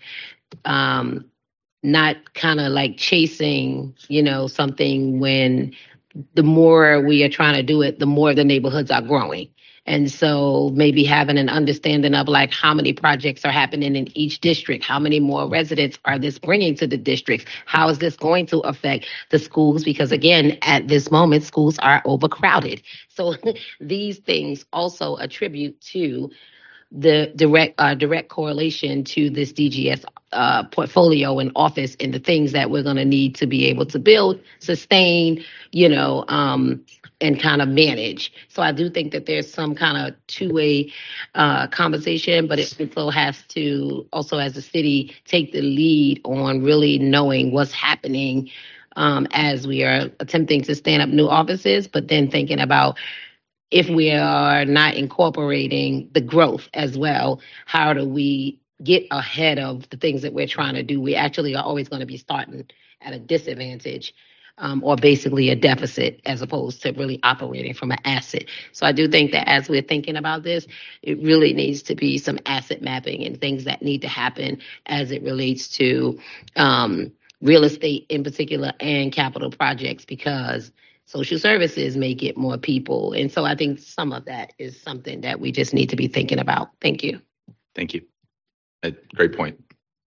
not kind of like chasing, something when the more we are trying to do it, the more the neighborhoods are growing. And so maybe having an understanding of like how many projects are happening in each district, how many more residents are this bringing to the districts, how is this going to affect the schools? Because again, at this moment, schools are overcrowded. So these things also attribute to the direct correlation to this DGS portfolio and office and the things that we're going to need to be able to build, sustain, and kind of manage. So I do think that there's some kind of two-way conversation, but it also has to, also as a city, take the lead on really knowing what's happening as we are attempting to stand up new offices, but then thinking about if we are not incorporating the growth as well, how do we get ahead of the things that we're trying to do? We actually are always going to be starting at a disadvantage or basically a deficit as opposed to really operating from an asset. So I do think that as we're thinking about this, it really needs to be some asset mapping and things that need to happen as it relates to real estate in particular and capital projects, because social services may get more people. And so I think some of that is something that we just need to be thinking about. Thank you. Thank you. Great point.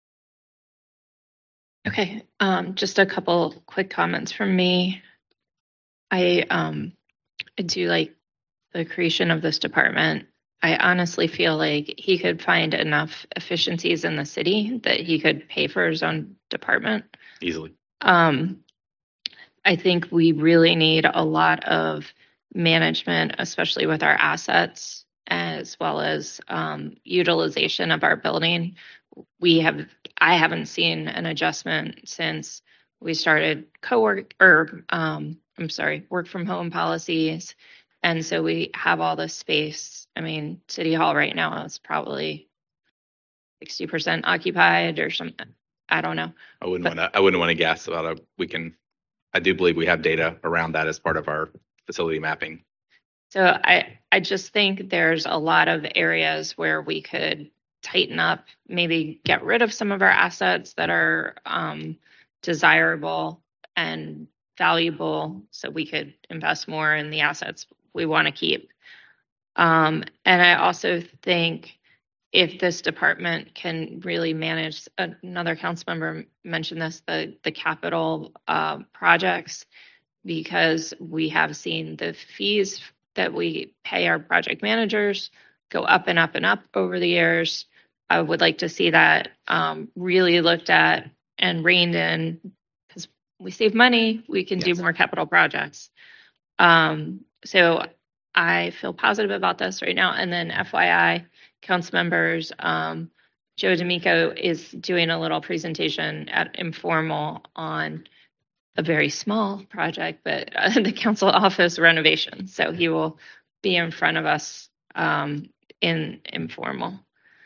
Okay, just a couple quick comments from me. I do like the creation of this department. I honestly feel like he could find enough efficiencies in the city that he could pay for his own department. Easily. I think we really need a lot of management, especially with our assets, as well as utilization of our building. I haven't seen an adjustment since we started work from home policies. And so we have all this space. I mean, City Hall right now is probably 60% occupied or something. I don't know. I wouldn't want to guess about I do believe we have data around that as part of our facility mapping. So I just think there's a lot of areas where we could tighten up, maybe get rid of some of our assets that are desirable and valuable, so we could invest more in the assets we want to keep. And I also think if this department can really manage, another council member mentioned this, the capital projects, because we have seen the fees that we pay our project managers go up and up and up over the years. I would like to see that really looked at and reined in, because we save money, we can do more capital projects. So I feel positive about this right now. And then FYI, council members, Joe D'Amico is doing a little presentation at Informal on a very small project, but the council office renovation. So he will be in front of us in Informal.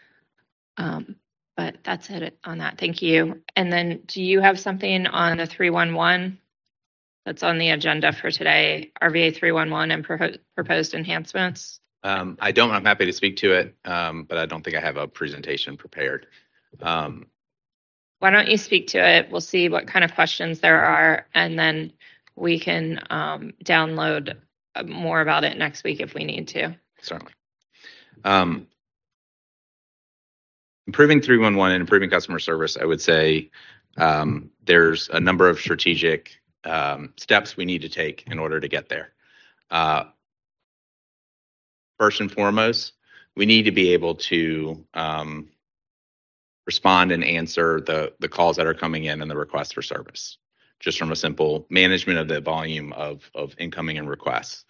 But that's it on that. Thank you. And then do you have something on the 311 that's on the agenda for today, RVA 311 and proposed enhancements? I don't. I'm happy to speak to it, but I don't think I have a presentation prepared. Why don't you speak to it? We'll see what kind of questions there are, and then we can download more about it next week if we need to. Certainly. Improving 311 and improving customer service, I would say there's a number of strategic steps we need to take in order to get there. first and foremost, we need to be able to respond and answer the calls that are coming in and the requests for service, just from a simple management of the volume of incoming and requests.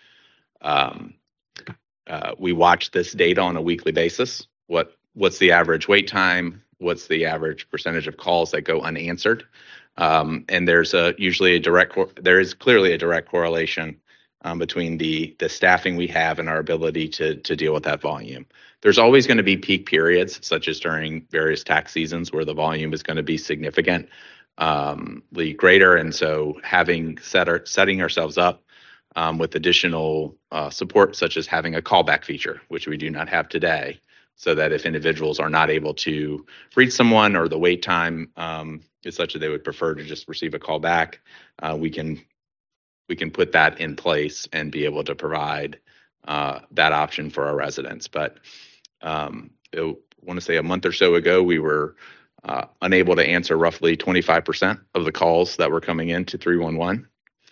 We watch this data on a weekly basis. What's the average wait time? What's the average percentage of calls that go unanswered? And there's usually there is clearly a direct correlation between the staffing we have and our ability to deal with that volume. There's always going to be peak periods, such as during various tax seasons, where the volume is going to be significantly greater. And so setting ourselves up with additional support, such as having a callback feature, which we do not have today, so that if individuals are not able to reach someone or the wait time is such that they would prefer to just receive a call back, we can put that in place and be able to provide that option for our residents. But I want to say a month or so ago, we were unable to answer roughly 25% of the calls that were coming into 311.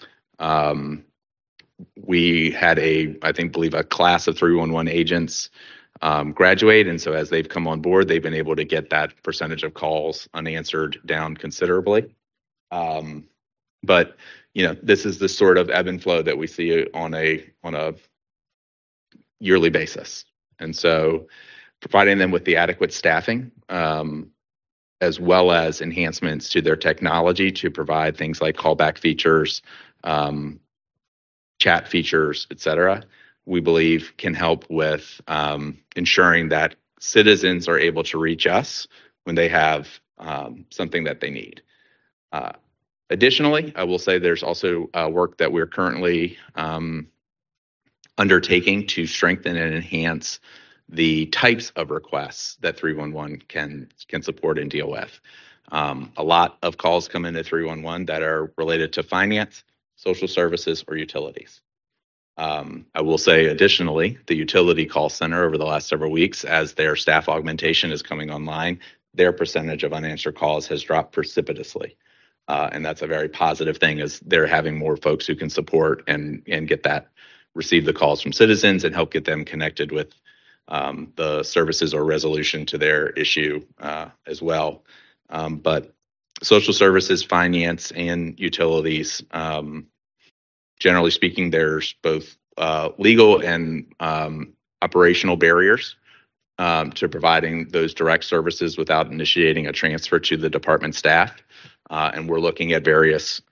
We had believe a class of 311 agents graduate. And so as they've come on board, they've been able to get that percentage of calls unanswered down considerably. But this is the sort of ebb and flow that we see on a yearly basis. And so providing them with the adequate staffing, as well as enhancements to their technology to provide things like callback features, chat features, et cetera, we believe can help with ensuring that citizens are able to reach us when they have something that they need. Additionally, I will say there's also work that we're currently undertaking to strengthen and enhance the types of requests that 311 can support and deal with. A lot of calls come into 311 that are related to finance, social services, or utilities. I will say additionally, the utility call center over the last several weeks, as their staff augmentation is coming online, their percentage of unanswered calls has dropped precipitously. And that's a very positive thing, as they're having more folks who can support and receive the calls from citizens and help get them connected with the services or resolution to their issue as well. But social services, finance, and utilities, generally speaking, there's both legal and operational barriers to providing those direct services without initiating a transfer to the department staff. And we're looking at various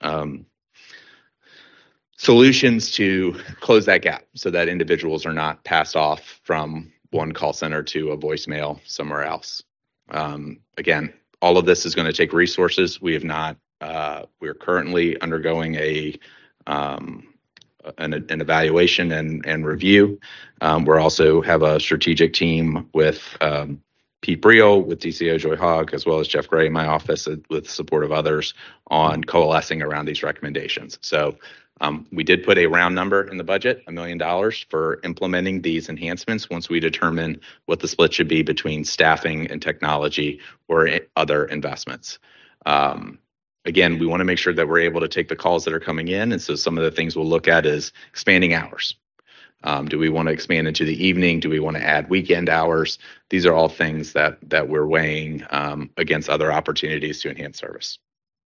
solutions to close that gap so that individuals are not passed off from one call center to a voicemail somewhere else. Again, all of this is going to take resources. We're currently undergoing an evaluation and review. We also have a strategic team with Pete Briel, with DCO Joy Hogg, as well as Jeff Gray in my office, with the support of others, on coalescing around these recommendations. So we did put a round number in the budget, $1 million, for implementing these enhancements once we determine what the split should be between staffing and technology or other investments. Again, we want to make sure that we're able to take the calls that are coming in. And so some of the things we'll look at is expanding hours. Do we want to expand into the evening? Do we want to add weekend hours? These are all things that we're weighing against other opportunities to enhance service.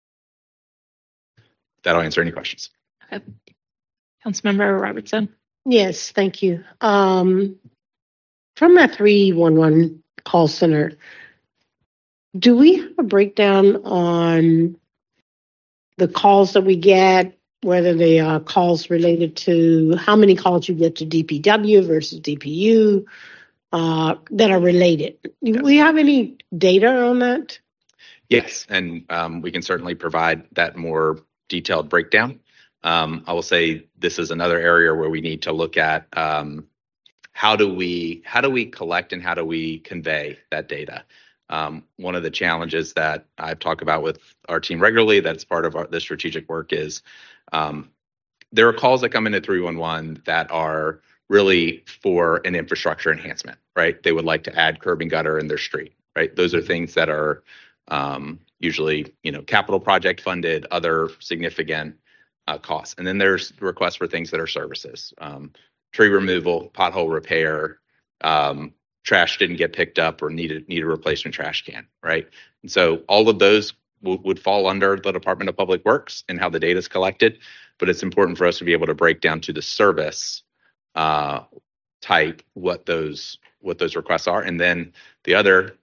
That'll answer any questions. Okay. Councilmember Robertson. Yes, thank you. From that 311 call center, do we have a breakdown on the calls that we get, whether they are calls related to how many calls you get to DPW versus DPU that are related? Do we have any data on that? Yes, and we can certainly provide that more detailed breakdown. I will say this is another area where we need to look at how do we collect and how do we convey that data. One of the challenges that I've talked about with our team regularly, that's part of the strategic work, is there are calls that come into 311 that are really for an infrastructure enhancement, right? They would like to add curb and gutter in their street, right? Those are things that are usually, capital project funded, other significant costs. And then there's requests for things that are services. tree removal, pothole repair, trash didn't get picked up or needed a replacement trash can, right? And so all of those would fall under the Department of Public Works and how the data is collected. But it's important for us to be able to break down to the service type what those requests are. And then the other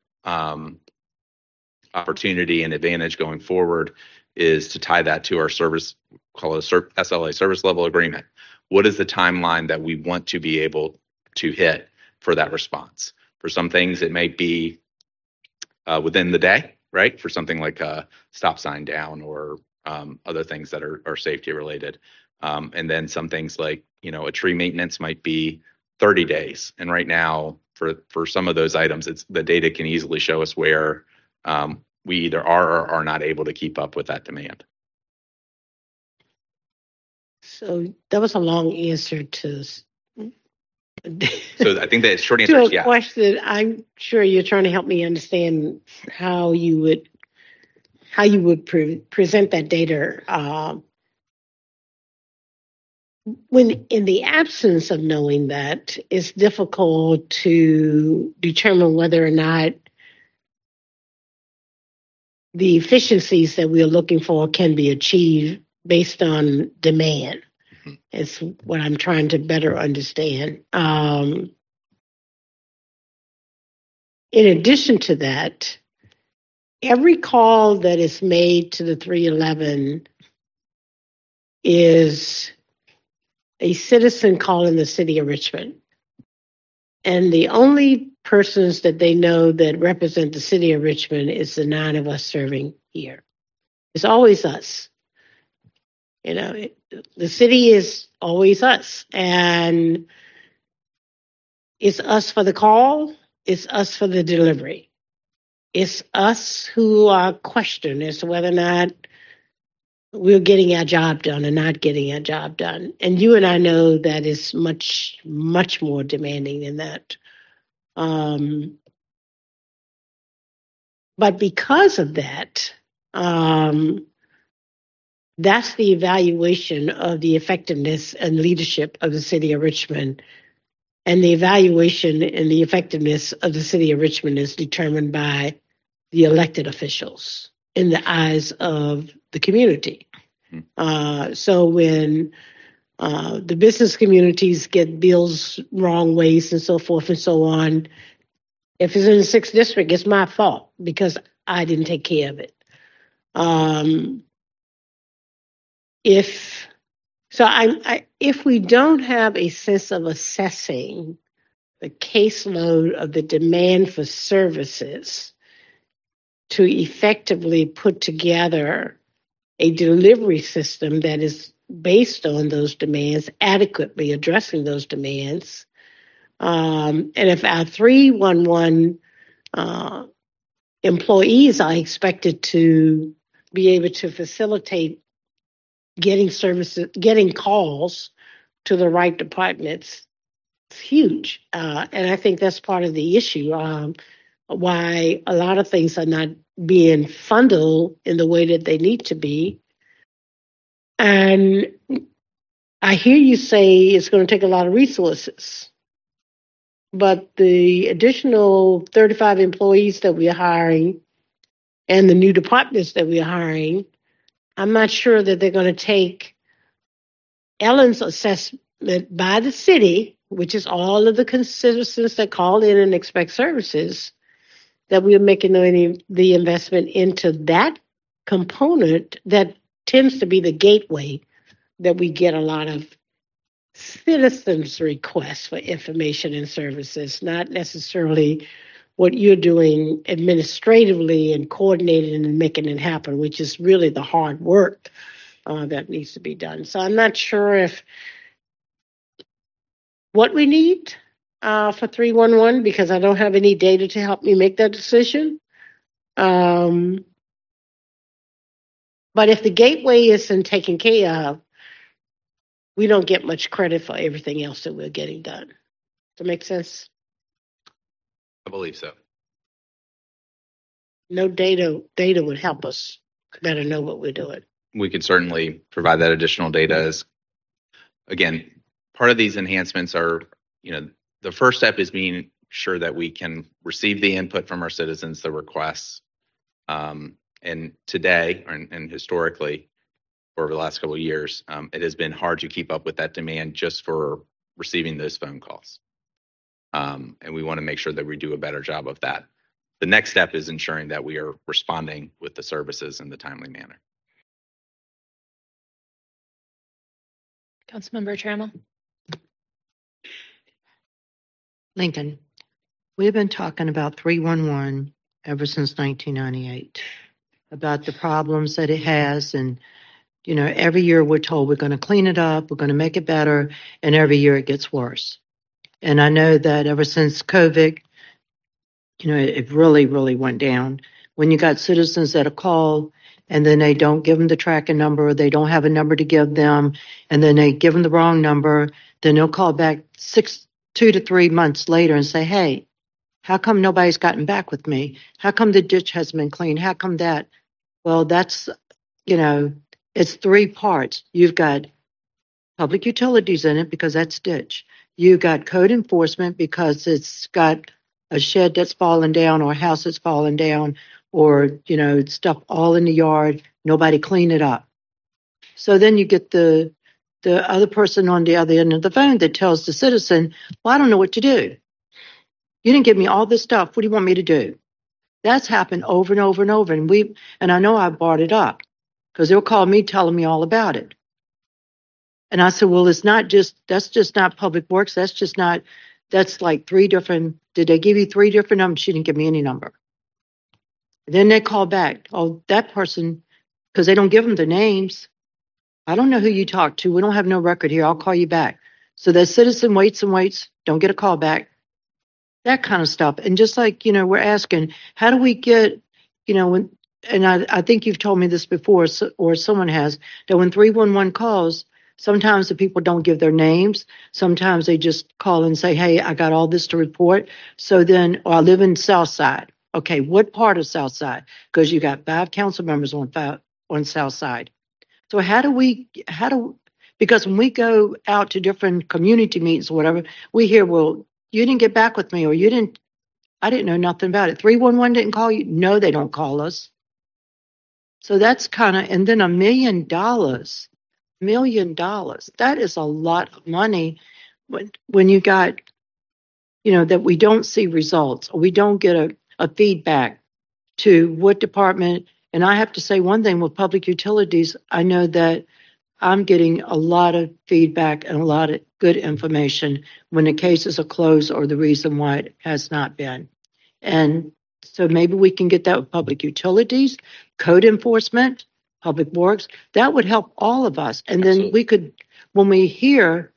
opportunity and advantage going forward is to tie that to our service, call it a SLA, service level agreement. What is the timeline that we want to be able to hit for that response? For some things, it may be within the day, right? For something like a stop sign down or other things that are safety related. And then some things like, a tree maintenance might be 30 days. And right now, for some of those items, the data can easily show us where we either are or are not able to keep up with that demand. So that was a long answer to. So I think the short answer to is a yeah. question. I'm sure you're trying to help me understand how you would present that data. When in the absence of knowing that, it's difficult to determine whether or not the efficiencies that we are looking for can be achieved based on demand. Mm-hmm. It's what I'm trying to better understand. In addition to that, every call that is made to the 311 is a citizen calling the city of Richmond. And the only persons that they know that represent the city of Richmond is the 9 of us serving here. It's always us. The city is always us. And it's us for the call. It's us for the delivery. It's us who are questioned as to whether or not we're getting our job done or not getting our job done. And you and I know that is much, much more demanding than that. But because of that, that's the evaluation of the effectiveness and leadership of the city of Richmond. And the evaluation and the effectiveness of the city of Richmond is determined by the elected officials in the eyes of the community. So when the business communities get bills wrong ways and so forth and so on, if it's in the 6th district, it's my fault because I didn't take care of it. If we don't have a sense of assessing the caseload of the demand for services to effectively put together a delivery system that is based on those demands, adequately addressing those demands. And if our 311 employees are expected to be able to facilitate getting services, getting calls to the right departments, it's huge. And I think that's part of the issue, why a lot of things are not being funded in the way that they need to be. And I hear you say it's going to take a lot of resources, but the additional 35 employees that we are hiring and the new departments that we are hiring, I'm not sure that they're going to take Ellen's assessment by the city, which is all of the citizens that call in and expect services, that we are making the investment into that component that tends to be the gateway that we get a lot of citizens' requests for information and services, not necessarily what you're doing administratively and coordinating and making it happen, which is really the hard work that needs to be done. So I'm not sure if what we need for 311, because I don't have any data to help me make that decision. But if the gateway isn't taken care of, we don't get much credit for everything else that we're getting done. Does that make sense? I believe so. No data would help us better know what we're doing. We could certainly provide that additional data as, again, part of these enhancements are, the first step is being sure that we can receive the input from our citizens, the requests. And today, and historically, over the last couple of years, it has been hard to keep up with that demand just for receiving those phone calls. And we want to make sure that we do a better job of that. The next step is ensuring that we are responding with the services in the timely manner. Councilmember Trammell. Lincoln, we've been talking about 311 ever since 1998, about the problems that it has. And, every year we're told we're going to clean it up, we're going to make it better, and every year it gets worse. And I know that ever since COVID, it really, really went down. When you got citizens that call and then they don't give them the tracking number, or they don't have a number to give them, and then they give them the wrong number, then they'll call back 2 to 3 months later and say, hey, how come nobody's gotten back with me? How come the ditch hasn't been cleaned? How come that? Well, that's, it's 3 parts. You've got public utilities in it because that's ditch. You've got code enforcement because it's got a shed that's fallen down or a house that's fallen down or, stuff all in the yard. Nobody cleaned it up. So then you get the other person on the other end of the phone that tells the citizen, well, I don't know what to do. You didn't give me all this stuff. What do you want me to do? That's happened over and over and over. And I know I brought it up because they'll call me telling me all about it. And I said, well, that's just not Public Works. That's like 3 different, did they give you 3 different numbers? She didn't give me any number. And then they call back. Oh, that person, because they don't give them the names. I don't know who you talked to. We don't have no record here. I'll call you back. So the citizen waits and waits, don't get a call back. That kind of stuff. And just like, we're asking, how do we get, and I think you've told me this before, or someone has, that when 311 calls, sometimes the people don't give their names. Sometimes they just call and say, hey, I got all this to report. So then, or I live in Southside. Okay, what part of Southside? Because you got 5 council members on Southside. So because when we go out to different community meetings or whatever, we hear, well, you didn't get back with me, or I didn't know nothing about it. 311 didn't call you? No, they don't call us. So that's and then $1 million, $1 million. That is a lot of money when you got, that we don't see results, or we don't get a feedback to what department. And I have to say one thing with public utilities, I know that I'm getting a lot of feedback and a lot of good information when the cases are closed or the reason why it has not been. And so maybe we can get that with public utilities, code enforcement, Public Works. That would help all of us. And then Absolutely. we could, when we hear,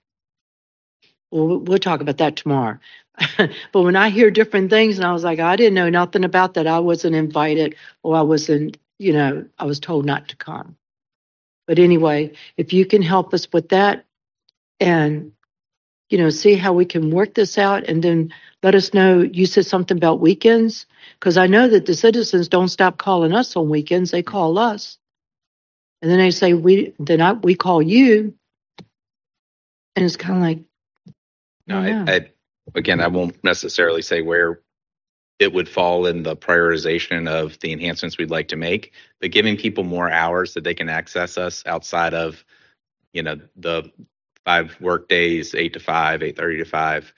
we'll talk about that tomorrow. But when I hear different things and I was like, I didn't know nothing about that. I wasn't invited, or I wasn't, I was told not to come. But anyway, if you can help us with that and, see how we can work this out, and then let us know. You said something about weekends, because I know that the citizens don't stop calling us on weekends. They call us. And then they say, we call you. And it's kind of like, No, again, I won't necessarily say where it would fall in the prioritization of the enhancements we'd like to make, but giving people more hours that they can access us outside of, the 5 work days, 8 to 5, 8:30 to 5.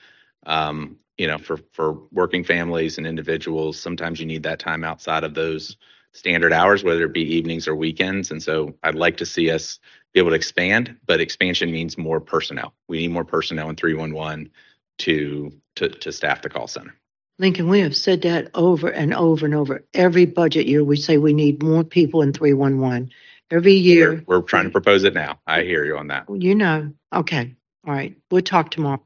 For working families and individuals, sometimes you need that time outside of those standard hours, whether it be evenings or weekends. And so I'd like to see us be able to expand, but expansion means more personnel. We need more personnel in 311 to staff the call center. Lincoln, we have said that over and over and over. Every budget year, we say we need more people in 311. Every year. We're trying to propose it now. I hear you on that. Okay. All right. We'll talk tomorrow.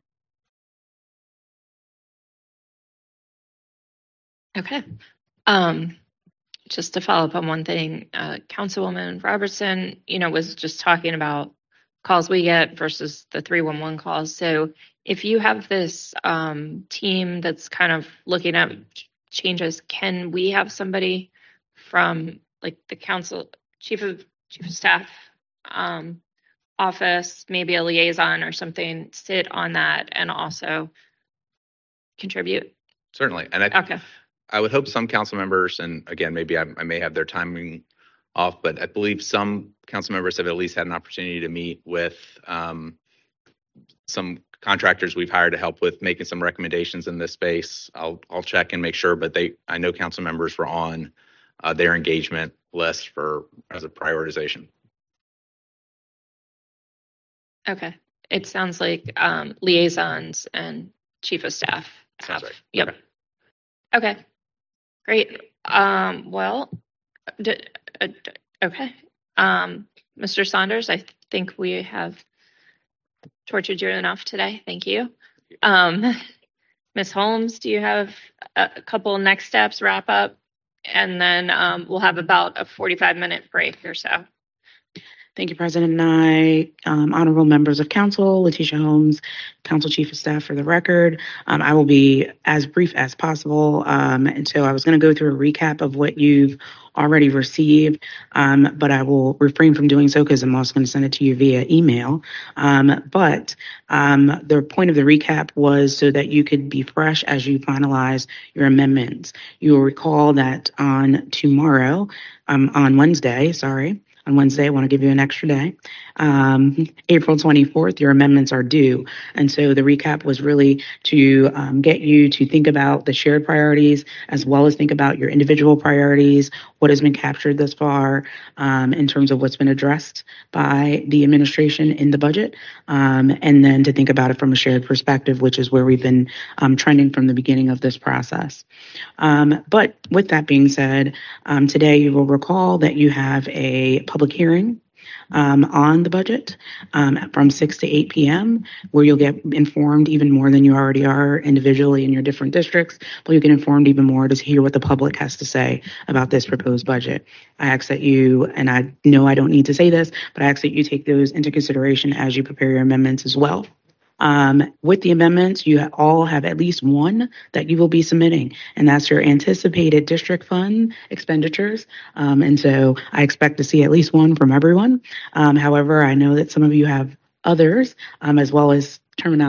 Okay. Just to follow up on one thing, Councilwoman Robertson, was just talking about calls we get versus the 311 calls. So if you have this team that's kind of looking at changes, can we have somebody from like the council chief of staff office, maybe a liaison or something, sit on that and also contribute? Certainly. And Okay. I would hope some council members, and again, maybe I may have their timing off, but I believe some council members have at least had an opportunity to meet with some contractors we've hired to help with making some recommendations in this space. I'll check and make sure, but I know council members were on their engagement list as a prioritization. Okay. It sounds like liaisons and chief of staff. Sounds right. Yep. Okay. Great. Well, okay. Mr. Saunders, I think we have tortured you enough today. Thank you. Ms. Holmes, do you have a couple next steps, wrap up? And then we'll have about a 45-minute break or so. Thank you, President Nye. Honorable members of council, Letitia Holmes, Council Chief of Staff for the record. I will be as brief as possible. And so I was going to go through a recap of what you've already received, but I will refrain from doing so because I'm also going to send it to you via email. But the point of the recap was so that you could be fresh as you finalize your amendments. You will recall that on Wednesday, I want to give you an extra day. April 24th, your amendments are due. And so the recap was really to get you to think about the shared priorities as well as think about your individual priorities, what has been captured thus far in terms of what's been addressed by the administration in the budget, and then to think about it from a shared perspective, which is where we've been trending from the beginning of this process. But with that being said, today you will recall that you have a public hearing on the budget from 6 to 8 p.m., where you'll get informed even more than you already are individually in your different districts, but you get informed even more to hear what the public has to say about this proposed budget. I ask that you, and I know I don't need to say this, but I ask that you take those into consideration as you prepare your amendments as well. With the amendments, you all have at least one that you will be submitting, and that's your anticipated district fund expenditures. And so I expect to see at least one from everyone. However, I know that some of you have others, as well as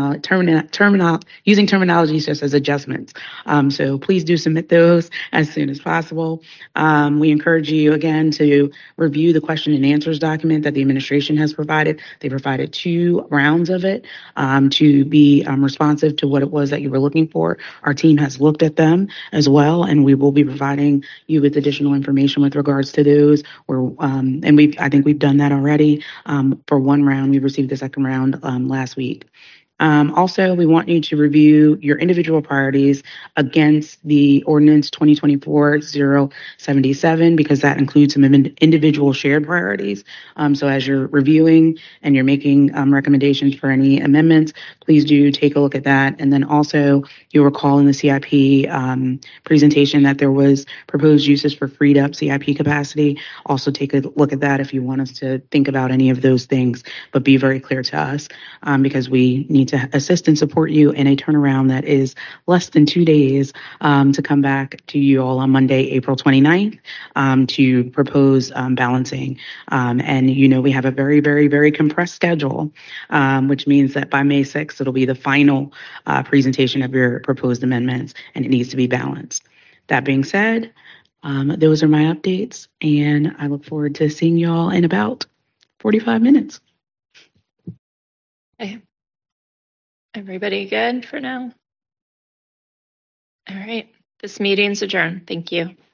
using terminology such as adjustments. So please do submit those as soon as possible. We encourage you again to review the question and answers document that the administration has provided. They provided 2 rounds of it to be responsive to what it was that you were looking for. Our team has looked at them as well, and we will be providing you with additional information with regards to those. I think we've done that already. For 1 round, we received the second round last week. Also, we want you to review your individual priorities against the ordinance 2024-077, because that includes some individual shared priorities. So as you're reviewing and you're making recommendations for any amendments, please do take a look at that. And then also, you'll recall in the CIP presentation that there was proposed uses for freed up CIP capacity. Also take a look at that if you want us to think about any of those things, but be very clear to us because we need to assist and support you in a turnaround that is less than 2 days to come back to you all on Monday, April 29th to propose balancing. And we have a very, very, very compressed schedule, which means that by May 6th, it'll be the final presentation of your proposed amendments, and it needs to be balanced. That being said, those are my updates, and I look forward to seeing you all in about 45 minutes. Okay. Everybody good for now? All right. This meeting's adjourned. Thank you.